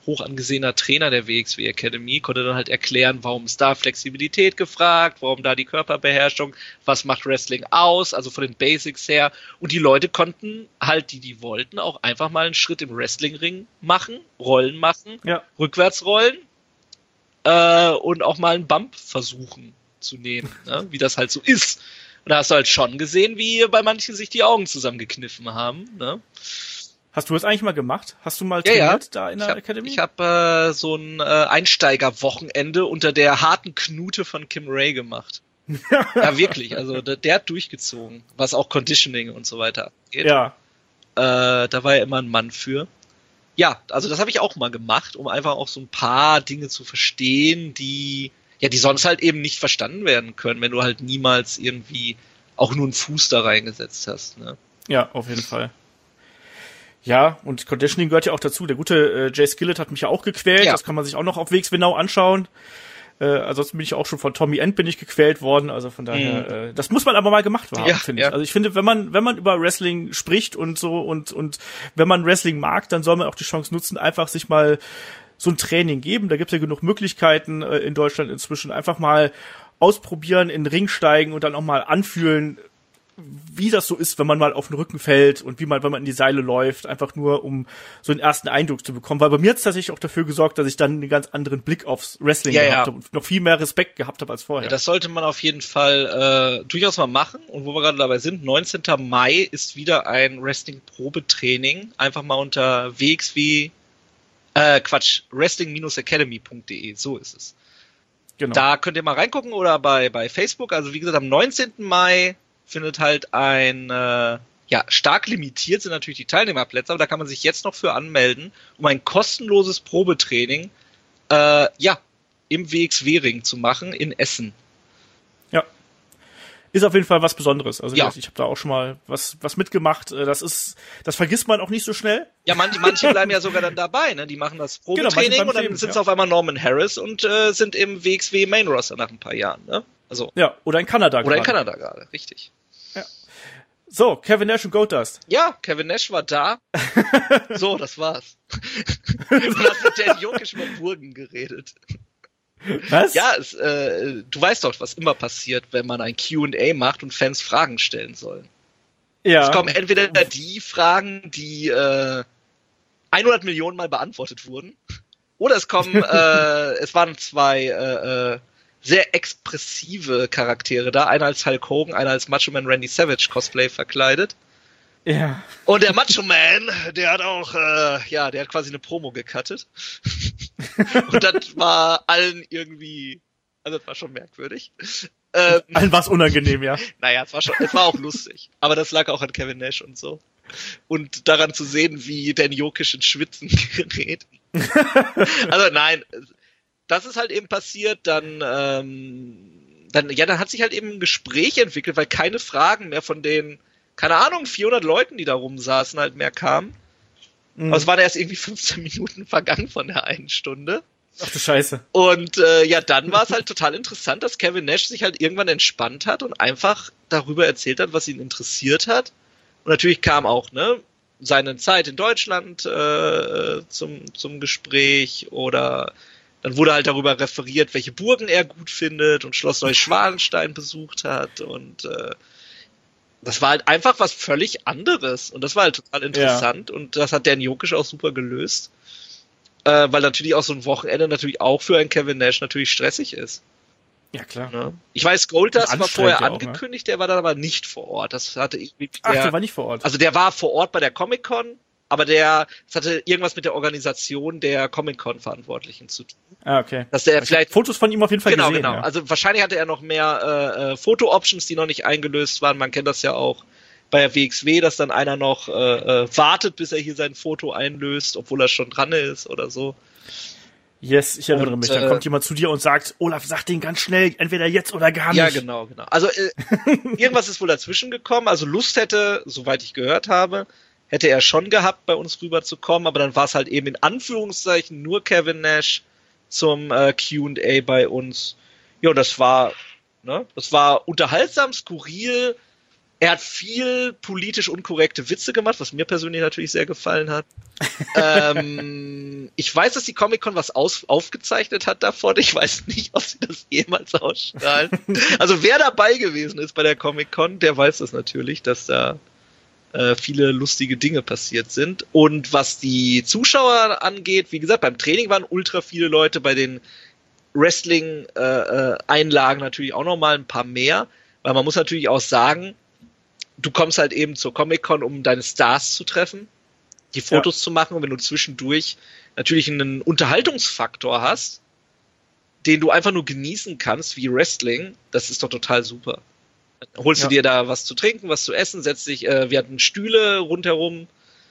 hoch angesehener Trainer der W X W Academy, konnte dann halt erklären, warum ist da Flexibilität gefragt, warum da die Körperbeherrschung, was macht Wrestling aus, also von den Basics her. Und die Leute konnten halt, die die wollten, auch einfach mal einen Schritt im Wrestlingring machen, Rollen machen, ja. rückwärts rollen äh, und auch mal einen Bump versuchen zu nehmen, ne? Wie das halt so ist. Und da hast du halt schon gesehen, wie bei manchen sich die Augen zusammengekniffen haben, ne? Hast du das eigentlich mal gemacht? Hast du mal ja, trainiert ja. da in der ich hab, Academy? Ich habe äh, so ein äh, Einsteigerwochenende unter der harten Knute von Kim Ray gemacht. Ja, wirklich. Also der, der hat durchgezogen, was auch Conditioning und so weiter angeht. Ja. Äh, da war er immer ein Mann für. Ja, also das habe ich auch mal gemacht, um einfach auch so ein paar Dinge zu verstehen, die ja, die sonst halt eben nicht verstanden werden können, wenn du halt niemals irgendwie auch nur einen Fuß da reingesetzt hast. Ne? Ja, auf jeden Fall. Ja, und Conditioning gehört ja auch dazu. Der gute äh, Jay Skillett hat mich ja auch gequält. Ja. Das kann man sich auch noch auf W X W Now anschauen. Äh, ansonsten bin ich auch schon von Tommy End bin ich gequält worden. Also von daher, mhm. äh, das muss man aber mal gemacht haben, ja, finde ich. Ja. Also ich finde, wenn man wenn man über Wrestling spricht und so und und wenn man Wrestling mag, dann soll man auch die Chance nutzen, einfach sich mal so ein Training geben. Da gibt's ja genug Möglichkeiten äh, in Deutschland inzwischen. Einfach mal ausprobieren, in den Ring steigen und dann auch mal anfühlen, wie das so ist, wenn man mal auf den Rücken fällt und wie man, wenn man in die Seile läuft, einfach nur, um so einen ersten Eindruck zu bekommen. Weil bei mir hat es tatsächlich auch dafür gesorgt, dass ich dann einen ganz anderen Blick aufs Wrestling ja, gehabt ja. habe und noch viel mehr Respekt gehabt habe als vorher. Ja, das sollte man auf jeden Fall äh, durchaus mal machen. Und wo wir gerade dabei sind, neunzehnten Mai ist wieder ein Wrestling-Probetraining. Einfach mal unter W X W, äh, Quatsch, wrestling academy punkt de, so ist es. Genau. Da könnt ihr mal reingucken oder bei, bei Facebook. Also wie gesagt, am neunzehnten Mai findet halt ein, äh, ja, stark limitiert sind natürlich die Teilnehmerplätze, aber da kann man sich jetzt noch für anmelden, um ein kostenloses Probetraining, äh, ja, im W X W-Ring zu machen in Essen. Ja. Ist auf jeden Fall was Besonderes. Also ja. ich habe da auch schon mal was was mitgemacht. Das ist, das vergisst man auch nicht so schnell. Ja, manche, manche bleiben ja sogar dann dabei, ne? Die machen das Probetraining genau, und dann Leben, sind es ja. auf einmal Norman Harris und äh, sind im W X W Main Roster nach ein paar Jahren, ne? Also. Ja, oder in Kanada Oder grade. in Kanada gerade, richtig. Ja. So, Kevin Nash und Goldust. Ja, Kevin Nash war da. So, das war's. Du hast mit Dan Jokic über Burgen geredet. Was? Ja, es, äh, du weißt doch, was immer passiert, wenn man ein Q and A macht und Fans Fragen stellen sollen. Ja. Es kommen entweder die Fragen, die äh, hundert Millionen Mal beantwortet wurden, oder es kommen, äh, es waren zwei äh, sehr expressive Charaktere da, einer als Hulk Hogan, einer als Macho Man Randy Savage Cosplay verkleidet. Ja. Und der Macho Man, der hat auch, äh, ja, der hat quasi eine Promo gecuttet. Und das war allen irgendwie, also das war schon merkwürdig. Ähm, allen war es unangenehm, ja. Naja, es war schon, es war auch lustig. Aber das lag auch an Kevin Nash und so. Und daran zu sehen, wie Dan Jokic ins Schwitzen gerät. Also nein, das ist halt eben passiert, dann, ähm, dann, ja, dann hat sich halt eben ein Gespräch entwickelt, weil keine Fragen mehr von den, keine Ahnung, vierhundert Leuten, die da rumsaßen, halt mehr kamen. Mhm. Aber es waren erst irgendwie fünfzehn Minuten vergangen von der einen Stunde. Ach du Scheiße. Und äh, ja, dann war es halt total interessant, dass Kevin Nash sich halt irgendwann entspannt hat und einfach darüber erzählt hat, was ihn interessiert hat. Und natürlich kam auch, ne, seine Zeit in Deutschland äh, zum, zum Gespräch oder dann wurde halt darüber referiert, welche Burgen er gut findet und Schloss Neuschwanstein besucht hat und äh, das war halt einfach was völlig anderes und das war halt total interessant ja. Und das hat Dan Jokic auch super gelöst, äh, weil natürlich auch so ein Wochenende natürlich auch für einen Kevin Nash natürlich stressig ist. Ja, klar. Ja. Ich weiß, Goldust war vorher ja angekündigt, auch, ne? Der war dann aber nicht vor Ort. Das hatte irgendwie Ach, der, der war nicht vor Ort. Also der war vor Ort bei der Comic-Con, aber der, das hatte irgendwas mit der Organisation der Comic-Con-Verantwortlichen zu tun. Ah, okay. Dass der also vielleicht Fotos von ihm auf jeden Fall genau, gesehen. Genau, genau. Ja. Also wahrscheinlich hatte er noch mehr äh, Foto-Options, die noch nicht eingelöst waren. Man kennt das ja auch bei der W X W, dass dann einer noch äh, äh, wartet, bis er hier sein Foto einlöst, obwohl er schon dran ist oder so. Yes, ich erinnere und, mich. Dann äh, kommt jemand zu dir und sagt, Olaf, sag den ganz schnell, entweder jetzt oder gar nicht. Ja, genau, genau. Also äh, irgendwas ist wohl dazwischen gekommen. Also Lust hätte, soweit ich gehört habe, hätte er schon gehabt, bei uns rüberzukommen, aber dann war es halt eben in Anführungszeichen nur Kevin Nash zum äh, Q and A bei uns. Ja, das war, ne, das war unterhaltsam, skurril. Er hat viel politisch unkorrekte Witze gemacht, was mir persönlich natürlich sehr gefallen hat. ähm, ich weiß, dass die Comic-Con was aus, aufgezeichnet hat davon. Ich weiß nicht, ob sie das jemals ausstrahlen. Also wer dabei gewesen ist bei der Comic-Con, der weiß das natürlich, dass da äh, viele lustige Dinge passiert sind. Und was die Zuschauer angeht, wie gesagt, beim Training waren ultra viele Leute, bei den Wrestling-Einlagen äh, natürlich auch nochmal ein paar mehr. Weil man muss natürlich auch sagen, du kommst halt eben zur Comic-Con, um deine Stars zu treffen, die Fotos ja. zu machen, und wenn du zwischendurch natürlich einen Unterhaltungsfaktor hast, den du einfach nur genießen kannst, wie Wrestling, das ist doch total super. Dann holst ja. du dir da was zu trinken, was zu essen, setzt dich, äh, wir hatten Stühle rundherum,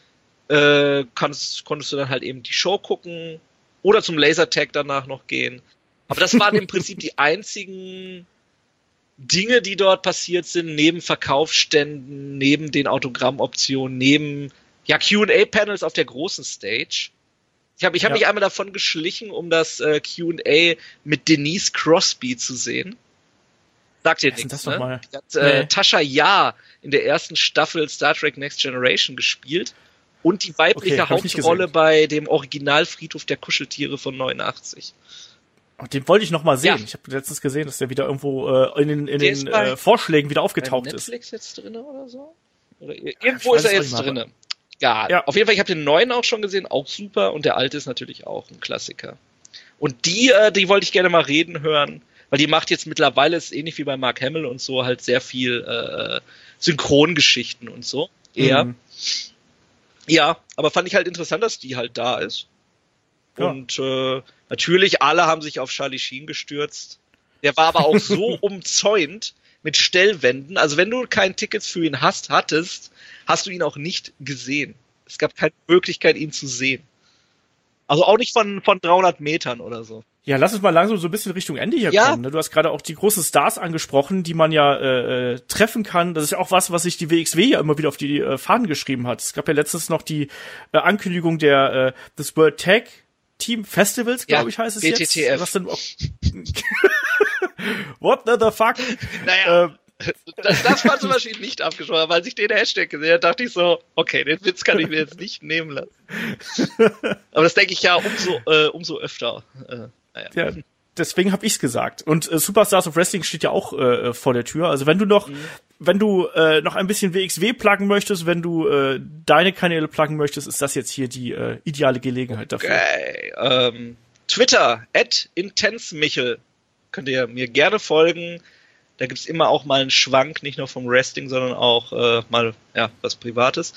äh, konntest, konntest du dann halt eben die Show gucken oder zum Lasertag danach noch gehen. Aber das waren im Prinzip die einzigen Dinge, die dort passiert sind, neben Verkaufsständen, neben den Autogrammoptionen, neben ja Q und A-Panels auf der großen Stage. Ich habe ich hab ja. mich einmal davon geschlichen, um das äh, Q und A mit Denise Crosby zu sehen. Sagt ihr nichts, das ne? Mal? Die hat äh, nee. Tasha Yar in der ersten Staffel Star Trek Next Generation gespielt und die weibliche okay, Hauptrolle bei dem Originalfriedhof der Kuscheltiere von neunundachtzig. Den wollte ich noch mal sehen. Ja. Ich habe letztens gesehen, dass der wieder irgendwo äh, in den, in den äh, Vorschlägen wieder aufgetaucht ist. Ist Netflix jetzt drin oder so? Oder irgendwo ist er jetzt drin. Ja, ja, auf jeden Fall, ich habe den neuen auch schon gesehen, auch super, und der alte ist natürlich auch ein Klassiker. Und die, äh, die wollte ich gerne mal reden hören, weil die macht jetzt mittlerweile, ist ähnlich wie bei Mark Hamill und so, halt sehr viel äh, Synchrongeschichten und so. Eher. Mhm. Ja, aber fand ich halt interessant, dass die halt da ist. Ja. Und äh, natürlich, alle haben sich auf Charlie Sheen gestürzt. Der war aber auch so umzäunt mit Stellwänden. Also wenn du kein Ticket für ihn hast, hattest, hast du ihn auch nicht gesehen. Es gab keine Möglichkeit, ihn zu sehen. Also auch nicht von von dreihundert Metern oder so. Ja, lass uns mal langsam so ein bisschen Richtung Ende hier ja. kommen. Ne? Du hast gerade auch die großen Stars angesprochen, die man ja äh, treffen kann. Das ist ja auch was, was sich die W X W ja immer wieder auf die äh, Fahnen geschrieben hat. Es gab ja letztens noch die äh, Ankündigung der äh, des World Tag Team Festivals, glaube ja, ich, heißt es B T T F. Jetzt. Was denn? What the fuck? Naja, ähm, das, das war zum Beispiel nicht abgesprochen, weil ich den Hashtag gesehen habe, dachte ich so, okay, den Witz kann ich mir jetzt nicht nehmen lassen. Aber das denke ich ja umso, äh, umso öfter. Äh, naja. Ja, deswegen habe ich's gesagt. Und äh, Superstars of Wrestling steht ja auch äh, vor der Tür. Also wenn du noch, mhm. wenn du äh, noch ein bisschen W X W pluggen möchtest, wenn du äh, deine Kanäle pluggen möchtest, ist das jetzt hier die äh, ideale Gelegenheit dafür. Okay. Ähm, Twitter, at intensemichel. Könnt ihr mir gerne folgen. Da gibt's immer auch mal einen Schwank, nicht nur vom Wrestling, sondern auch äh, mal ja was Privates.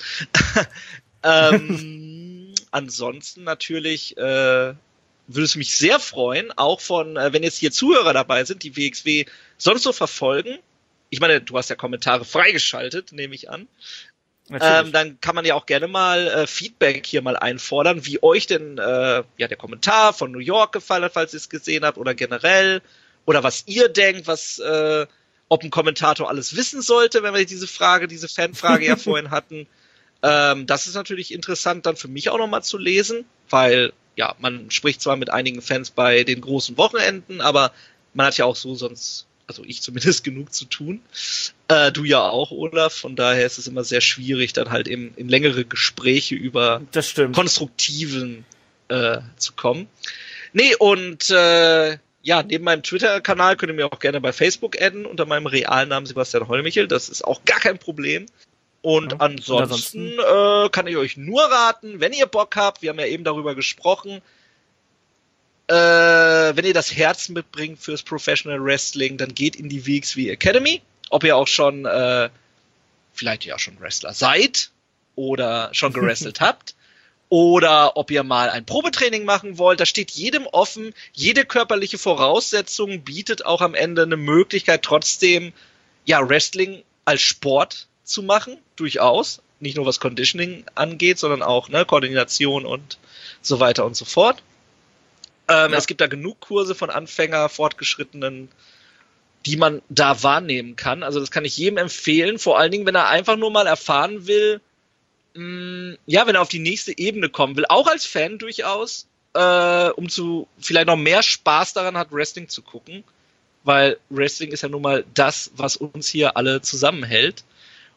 ähm, ansonsten natürlich äh, würde es mich sehr freuen, auch von, äh, wenn jetzt hier Zuhörer dabei sind, die W X W sonst so verfolgen. Ich meine, du hast ja Kommentare freigeschaltet, nehme ich an. Ähm, dann kann man ja auch gerne mal äh, Feedback hier mal einfordern, wie euch denn äh, ja der Kommentar von New York gefallen hat, falls ihr es gesehen habt, oder generell. Oder was ihr denkt, was äh, ob ein Kommentator alles wissen sollte, wenn wir diese Frage, diese Fanfrage ja vorhin hatten. Ähm, das ist natürlich interessant dann für mich auch nochmal zu lesen, weil ja, man spricht zwar mit einigen Fans bei den großen Wochenenden, aber man hat ja auch so sonst, also ich zumindest, genug zu tun. Äh, du ja auch, Olaf, von daher ist es immer sehr schwierig, dann halt eben in längere Gespräche über das stimmt. konstruktiven äh, zu kommen. Nee, und äh, ja, neben meinem Twitter-Kanal könnt ihr mir auch gerne bei Facebook adden, unter meinem realen Namen Sebastian Hollmichel. Das ist auch gar kein Problem. Und ja, ansonsten, und ansonsten äh, kann ich euch nur raten, wenn ihr Bock habt, wir haben ja eben darüber gesprochen, äh, wenn ihr das Herz mitbringt fürs Professional Wrestling, dann geht in die W X W Academy. Ob ihr auch schon, äh, vielleicht ja schon Wrestler seid oder schon gewrestelt habt. Oder ob ihr mal ein Probetraining machen wollt, das steht jedem offen. Jede körperliche Voraussetzung bietet auch am Ende eine Möglichkeit, trotzdem ja Wrestling als Sport zu machen, durchaus. Nicht nur was Conditioning angeht, sondern auch ne, Koordination und so weiter und so fort. Ähm, ja. Es gibt da genug Kurse von Anfänger, Fortgeschrittenen, die man da wahrnehmen kann. Also das kann ich jedem empfehlen, vor allen Dingen, wenn er einfach nur mal erfahren will, ja, wenn er auf die nächste Ebene kommen will, auch als Fan durchaus, äh, um zu vielleicht noch mehr Spaß daran hat, Wrestling zu gucken, weil Wrestling ist ja nun mal das, was uns hier alle zusammenhält.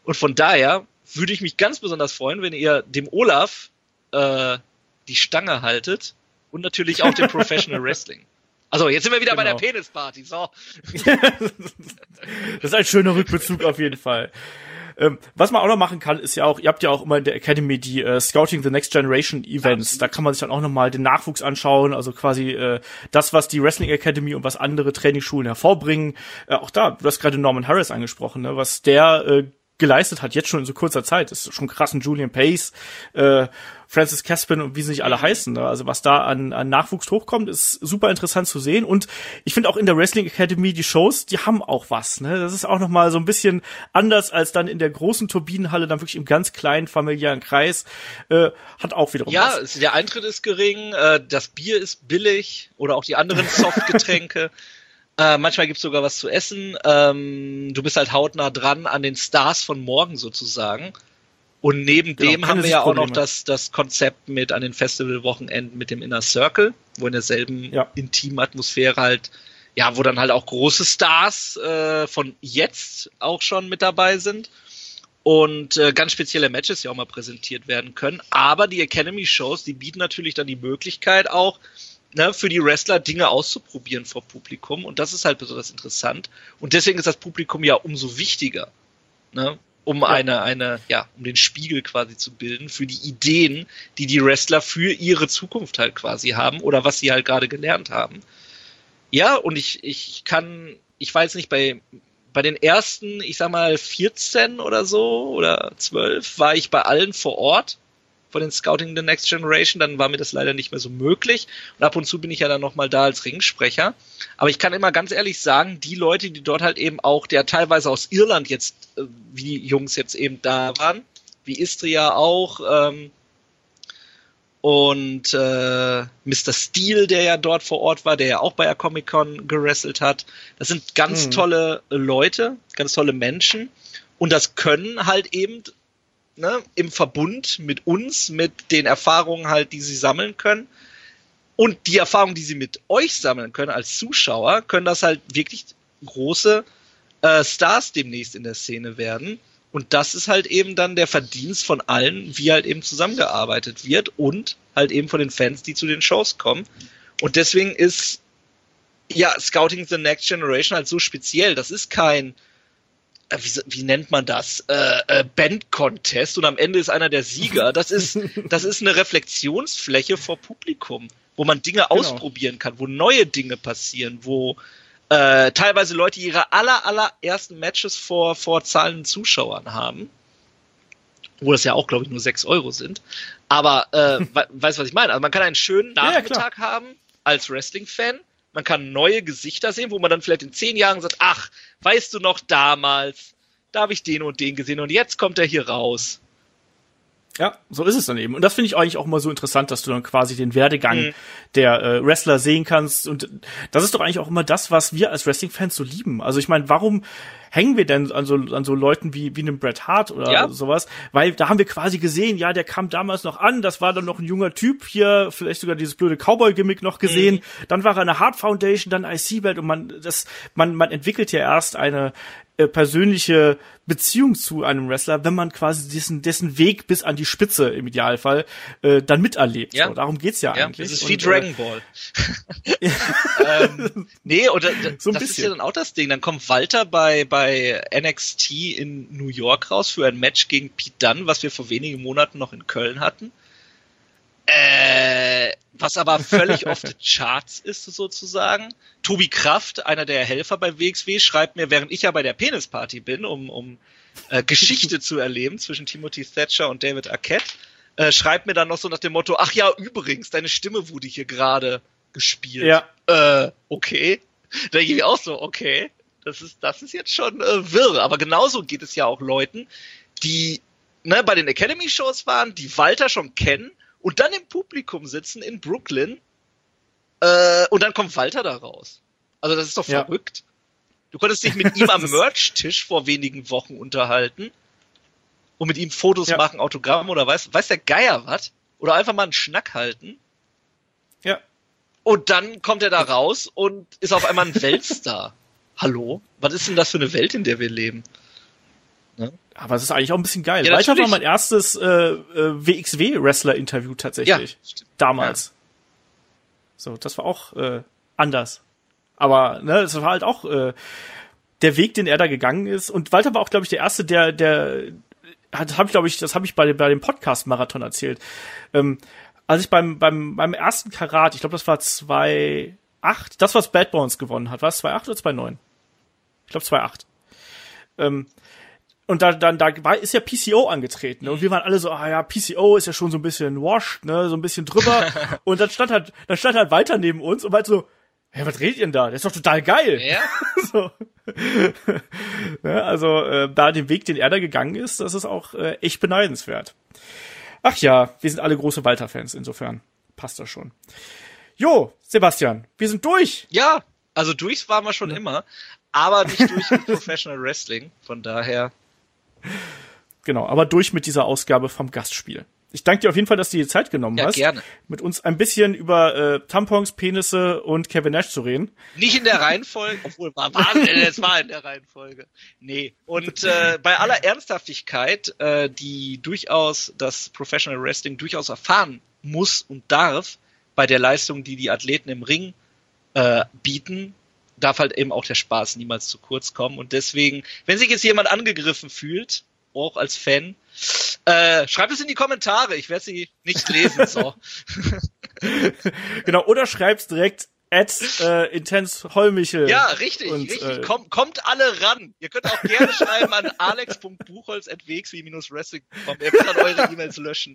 Und von daher würde ich mich ganz besonders freuen, wenn ihr dem Olaf äh, die Stange haltet und natürlich auch dem Professional Wrestling. Also, jetzt sind wir wieder genau. bei der Penisparty, so. Das ist ein schöner Rückbezug auf jeden Fall. Ähm, was man auch noch machen kann, ist ja auch, ihr habt ja auch immer in der Academy die äh, Scouting the Next Generation Events. Da kann man sich dann auch nochmal den Nachwuchs anschauen, also quasi äh, das, was die Wrestling Academy und was andere Trainingsschulen hervorbringen. Äh, auch da, du hast gerade Norman Harris angesprochen, ne, was der äh, geleistet hat, jetzt schon in so kurzer Zeit. Das ist schon krass, ein Julian Pace, äh, Francis Caspin und wie sie nicht alle heißen. Ne? Also was da an, an Nachwuchs hochkommt, ist super interessant zu sehen. Und ich finde auch in der Wrestling Academy, die Shows, die haben auch was. Ne? Das ist auch noch mal so ein bisschen anders als dann in der großen Turbinenhalle, dann wirklich im ganz kleinen familiären Kreis. Äh, hat auch wiederum ja, was. Ja, der Eintritt ist gering, äh, das Bier ist billig oder auch die anderen Softgetränke. Äh, manchmal gibt's sogar was zu essen. Ähm, du bist halt hautnah dran an den Stars von morgen sozusagen. Und neben genau, dem haben wir ja auch noch das, das Konzept mit an den Festivalwochenenden mit dem Inner Circle, wo in derselben ja. intimen Atmosphäre halt, ja, wo dann halt auch große Stars äh, von jetzt auch schon mit dabei sind und äh, ganz spezielle Matches ja auch mal präsentiert werden können. Aber die Academy-Shows, die bieten natürlich dann die Möglichkeit auch, ne, für die Wrestler Dinge auszuprobieren vor Publikum. Und das ist halt besonders interessant. Und deswegen ist das Publikum ja umso wichtiger, ne? Um ja. eine, eine, ja, um den Spiegel quasi zu bilden für die Ideen, die die Wrestler für ihre Zukunft halt quasi haben oder was sie halt gerade gelernt haben. Ja, und ich, ich kann, ich war jetzt nicht bei, bei den ersten, ich sag mal vierzehn oder so oder zwölf, war ich bei allen vor Ort von den Scouting the Next Generation, dann war mir das leider nicht mehr so möglich und ab und zu bin ich ja dann nochmal da als Ringsprecher, aber ich kann immer ganz ehrlich sagen, die Leute, die dort halt eben auch, der teilweise aus Irland jetzt, wie die Jungs jetzt eben da waren, wie Istria auch, ähm, und äh, Mister Steel, der ja dort vor Ort war, der ja auch bei der Comic-Con gewrestelt hat, das sind ganz mhm. tolle Leute, ganz tolle Menschen und das können halt eben Ne, im Verbund mit uns, mit den Erfahrungen halt, die sie sammeln können und die Erfahrungen, die sie mit euch sammeln können als Zuschauer, können das halt wirklich große äh, Stars demnächst in der Szene werden und das ist halt eben dann der Verdienst von allen, wie halt eben zusammengearbeitet wird und halt eben von den Fans, die zu den Shows kommen und deswegen ist ja Scouting the Next Generation halt so speziell, das ist kein Wie, wie nennt man das? Äh, äh, Band-Contest und am Ende ist einer der Sieger. Das ist, das ist eine Reflexionsfläche vor Publikum, wo man Dinge genau. ausprobieren kann, wo neue Dinge passieren, wo äh, teilweise Leute ihre aller, allerersten Matches vor, vor zahlenden Zuschauern haben. Wo das ja auch, glaube ich, nur sechs Euro sind. Aber äh, we- weißt du, was ich meine? Also man kann einen schönen Nachmittag ja, haben als Wrestling-Fan. Man kann neue Gesichter sehen, wo man dann vielleicht in zehn Jahren sagt, ach, weißt du noch damals, da habe ich den und den gesehen und jetzt kommt er hier raus. Ja, so ist es dann eben. Und das finde ich eigentlich auch immer so interessant, dass du dann quasi den Werdegang mhm. der äh, Wrestler sehen kannst. Und das ist doch eigentlich auch immer das, was wir als Wrestling-Fans so lieben. Also ich meine, warum hängen wir denn an so, an so Leuten wie, wie einem Bret Hart oder ja. sowas? Weil da haben wir quasi gesehen, ja, der kam damals noch an, das war dann noch ein junger Typ hier, vielleicht sogar dieses blöde Cowboy-Gimmick noch gesehen. Mhm. Dann war er eine Hart Foundation, dann I C-Belt und man, das, man, man entwickelt ja erst eine äh, persönliche Beziehung zu einem Wrestler, wenn man quasi dessen, dessen Weg bis an die Spitze im Idealfall äh, dann miterlebt. Ja. So, darum geht's ja, ja eigentlich. Das ist wie und, Dragon Ball. ähm, nee, oder so ein das bisschen. Ist ja dann auch das Ding. Dann kommt Walter bei bei N X T in New York raus für ein Match gegen Pete Dunne, was wir vor wenigen Monaten noch in Köln hatten. Äh, was aber völlig off the charts ist, sozusagen. Tobi Kraft, einer der Helfer bei W X W, schreibt mir, während ich ja bei der Penisparty bin, um, um äh, Geschichte zu erleben zwischen Timothy Thatcher und David Arquette, äh, schreibt mir dann noch so nach dem Motto, ach ja, übrigens, deine Stimme wurde hier gerade gespielt. Ja. Äh, okay. Da denke ich mir auch so, okay, das ist, das ist jetzt schon äh, wirr. Aber genauso geht es ja auch Leuten, die ne, bei den Academy-Shows waren, die Walter schon kennen, und dann im Publikum sitzen in Brooklyn äh, und dann kommt Walter da raus. Also das ist doch ja. verrückt. Du konntest dich mit ihm am Merch-Tisch vor wenigen Wochen unterhalten und mit ihm Fotos ja. machen, Autogramm oder weiß, weiß der Geier was. Oder einfach mal einen Schnack halten. Ja. Und dann kommt er da raus und ist auf einmal ein Weltstar. Hallo? Was ist denn das für eine Welt, in der wir leben? Ne? Aber es ist eigentlich auch ein bisschen geil. Ja, Walter war natürlich. mein erstes äh, äh, W X W-Wrestler-Interview tatsächlich. Ja, stimmt. Damals. Ja. So, das war auch äh, anders. Aber ne, es war halt auch äh, der Weg, den er da gegangen ist. Und Walter war auch, glaube ich, der Erste, der, der hat, habe ich, glaube ich, das habe ich bei dem, bei dem Podcast-Marathon erzählt. Ähm, als ich beim, beim, beim ersten Karat, ich glaube, das war zwei acht, das, was Bad Bones gewonnen hat, war es zwei acht oder zwei neun? Ich glaube zwei acht. Ähm, und da, dann, da war, ist ja P C O angetreten, ne? Und wir waren alle so, ah ja, P C O ist ja schon so ein bisschen washed, ne, so ein bisschen drüber. Und dann stand halt, dann stand halt Walter neben uns und meinte so, hey, was redet ihr denn da? Das ist doch total geil. Ja. So. Ja, also, äh, da den Weg, den er da gegangen ist, das ist auch äh, echt beneidenswert. Ach ja, wir sind alle große Walter-Fans, insofern passt das schon. Jo, Sebastian, wir sind durch. Ja, also durch waren wir schon ja. immer, aber nicht durch mit Professional Wrestling, von daher. Genau, aber durch mit dieser Ausgabe vom Gastspiel. Ich danke dir auf jeden Fall, dass du dir Zeit genommen ja, hast, gerne. mit uns ein bisschen über äh, Tampons, Penisse und Kevin Nash zu reden. Nicht in der Reihenfolge, obwohl war Wahnsinn, es war in der Reihenfolge. Nee, und äh, bei aller Ernsthaftigkeit, äh, die durchaus das Professional Wrestling durchaus erfahren muss und darf, bei der Leistung, die die Athleten im Ring äh, bieten, darf halt eben auch der Spaß niemals zu kurz kommen. Und deswegen, wenn sich jetzt jemand angegriffen fühlt, auch als Fan, äh, schreibt es in die Kommentare. Ich werde sie nicht lesen. So. Genau, oder schreib's direkt at äh, Intense Holmichel. Ja, richtig, und, richtig. Äh, Komm, kommt alle ran. Ihr könnt auch gerne schreiben an alex punkt buchholz at w x w wrestling punkt com. Ihr könnt dann eure E-Mails löschen.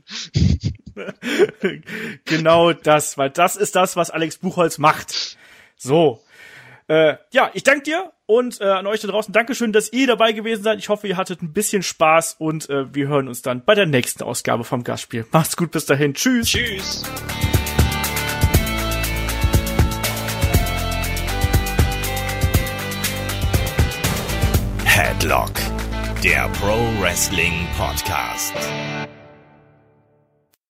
Genau das, weil das ist das, was Alex Buchholz macht. So. Äh, ja, ich danke dir und äh, an euch da draußen Dankeschön, dass ihr dabei gewesen seid. Ich hoffe, ihr hattet ein bisschen Spaß und äh, wir hören uns dann bei der nächsten Ausgabe vom Gastspiel. Macht's gut, bis dahin. Tschüss. Tschüss. Headlock, der Pro Wrestling Podcast.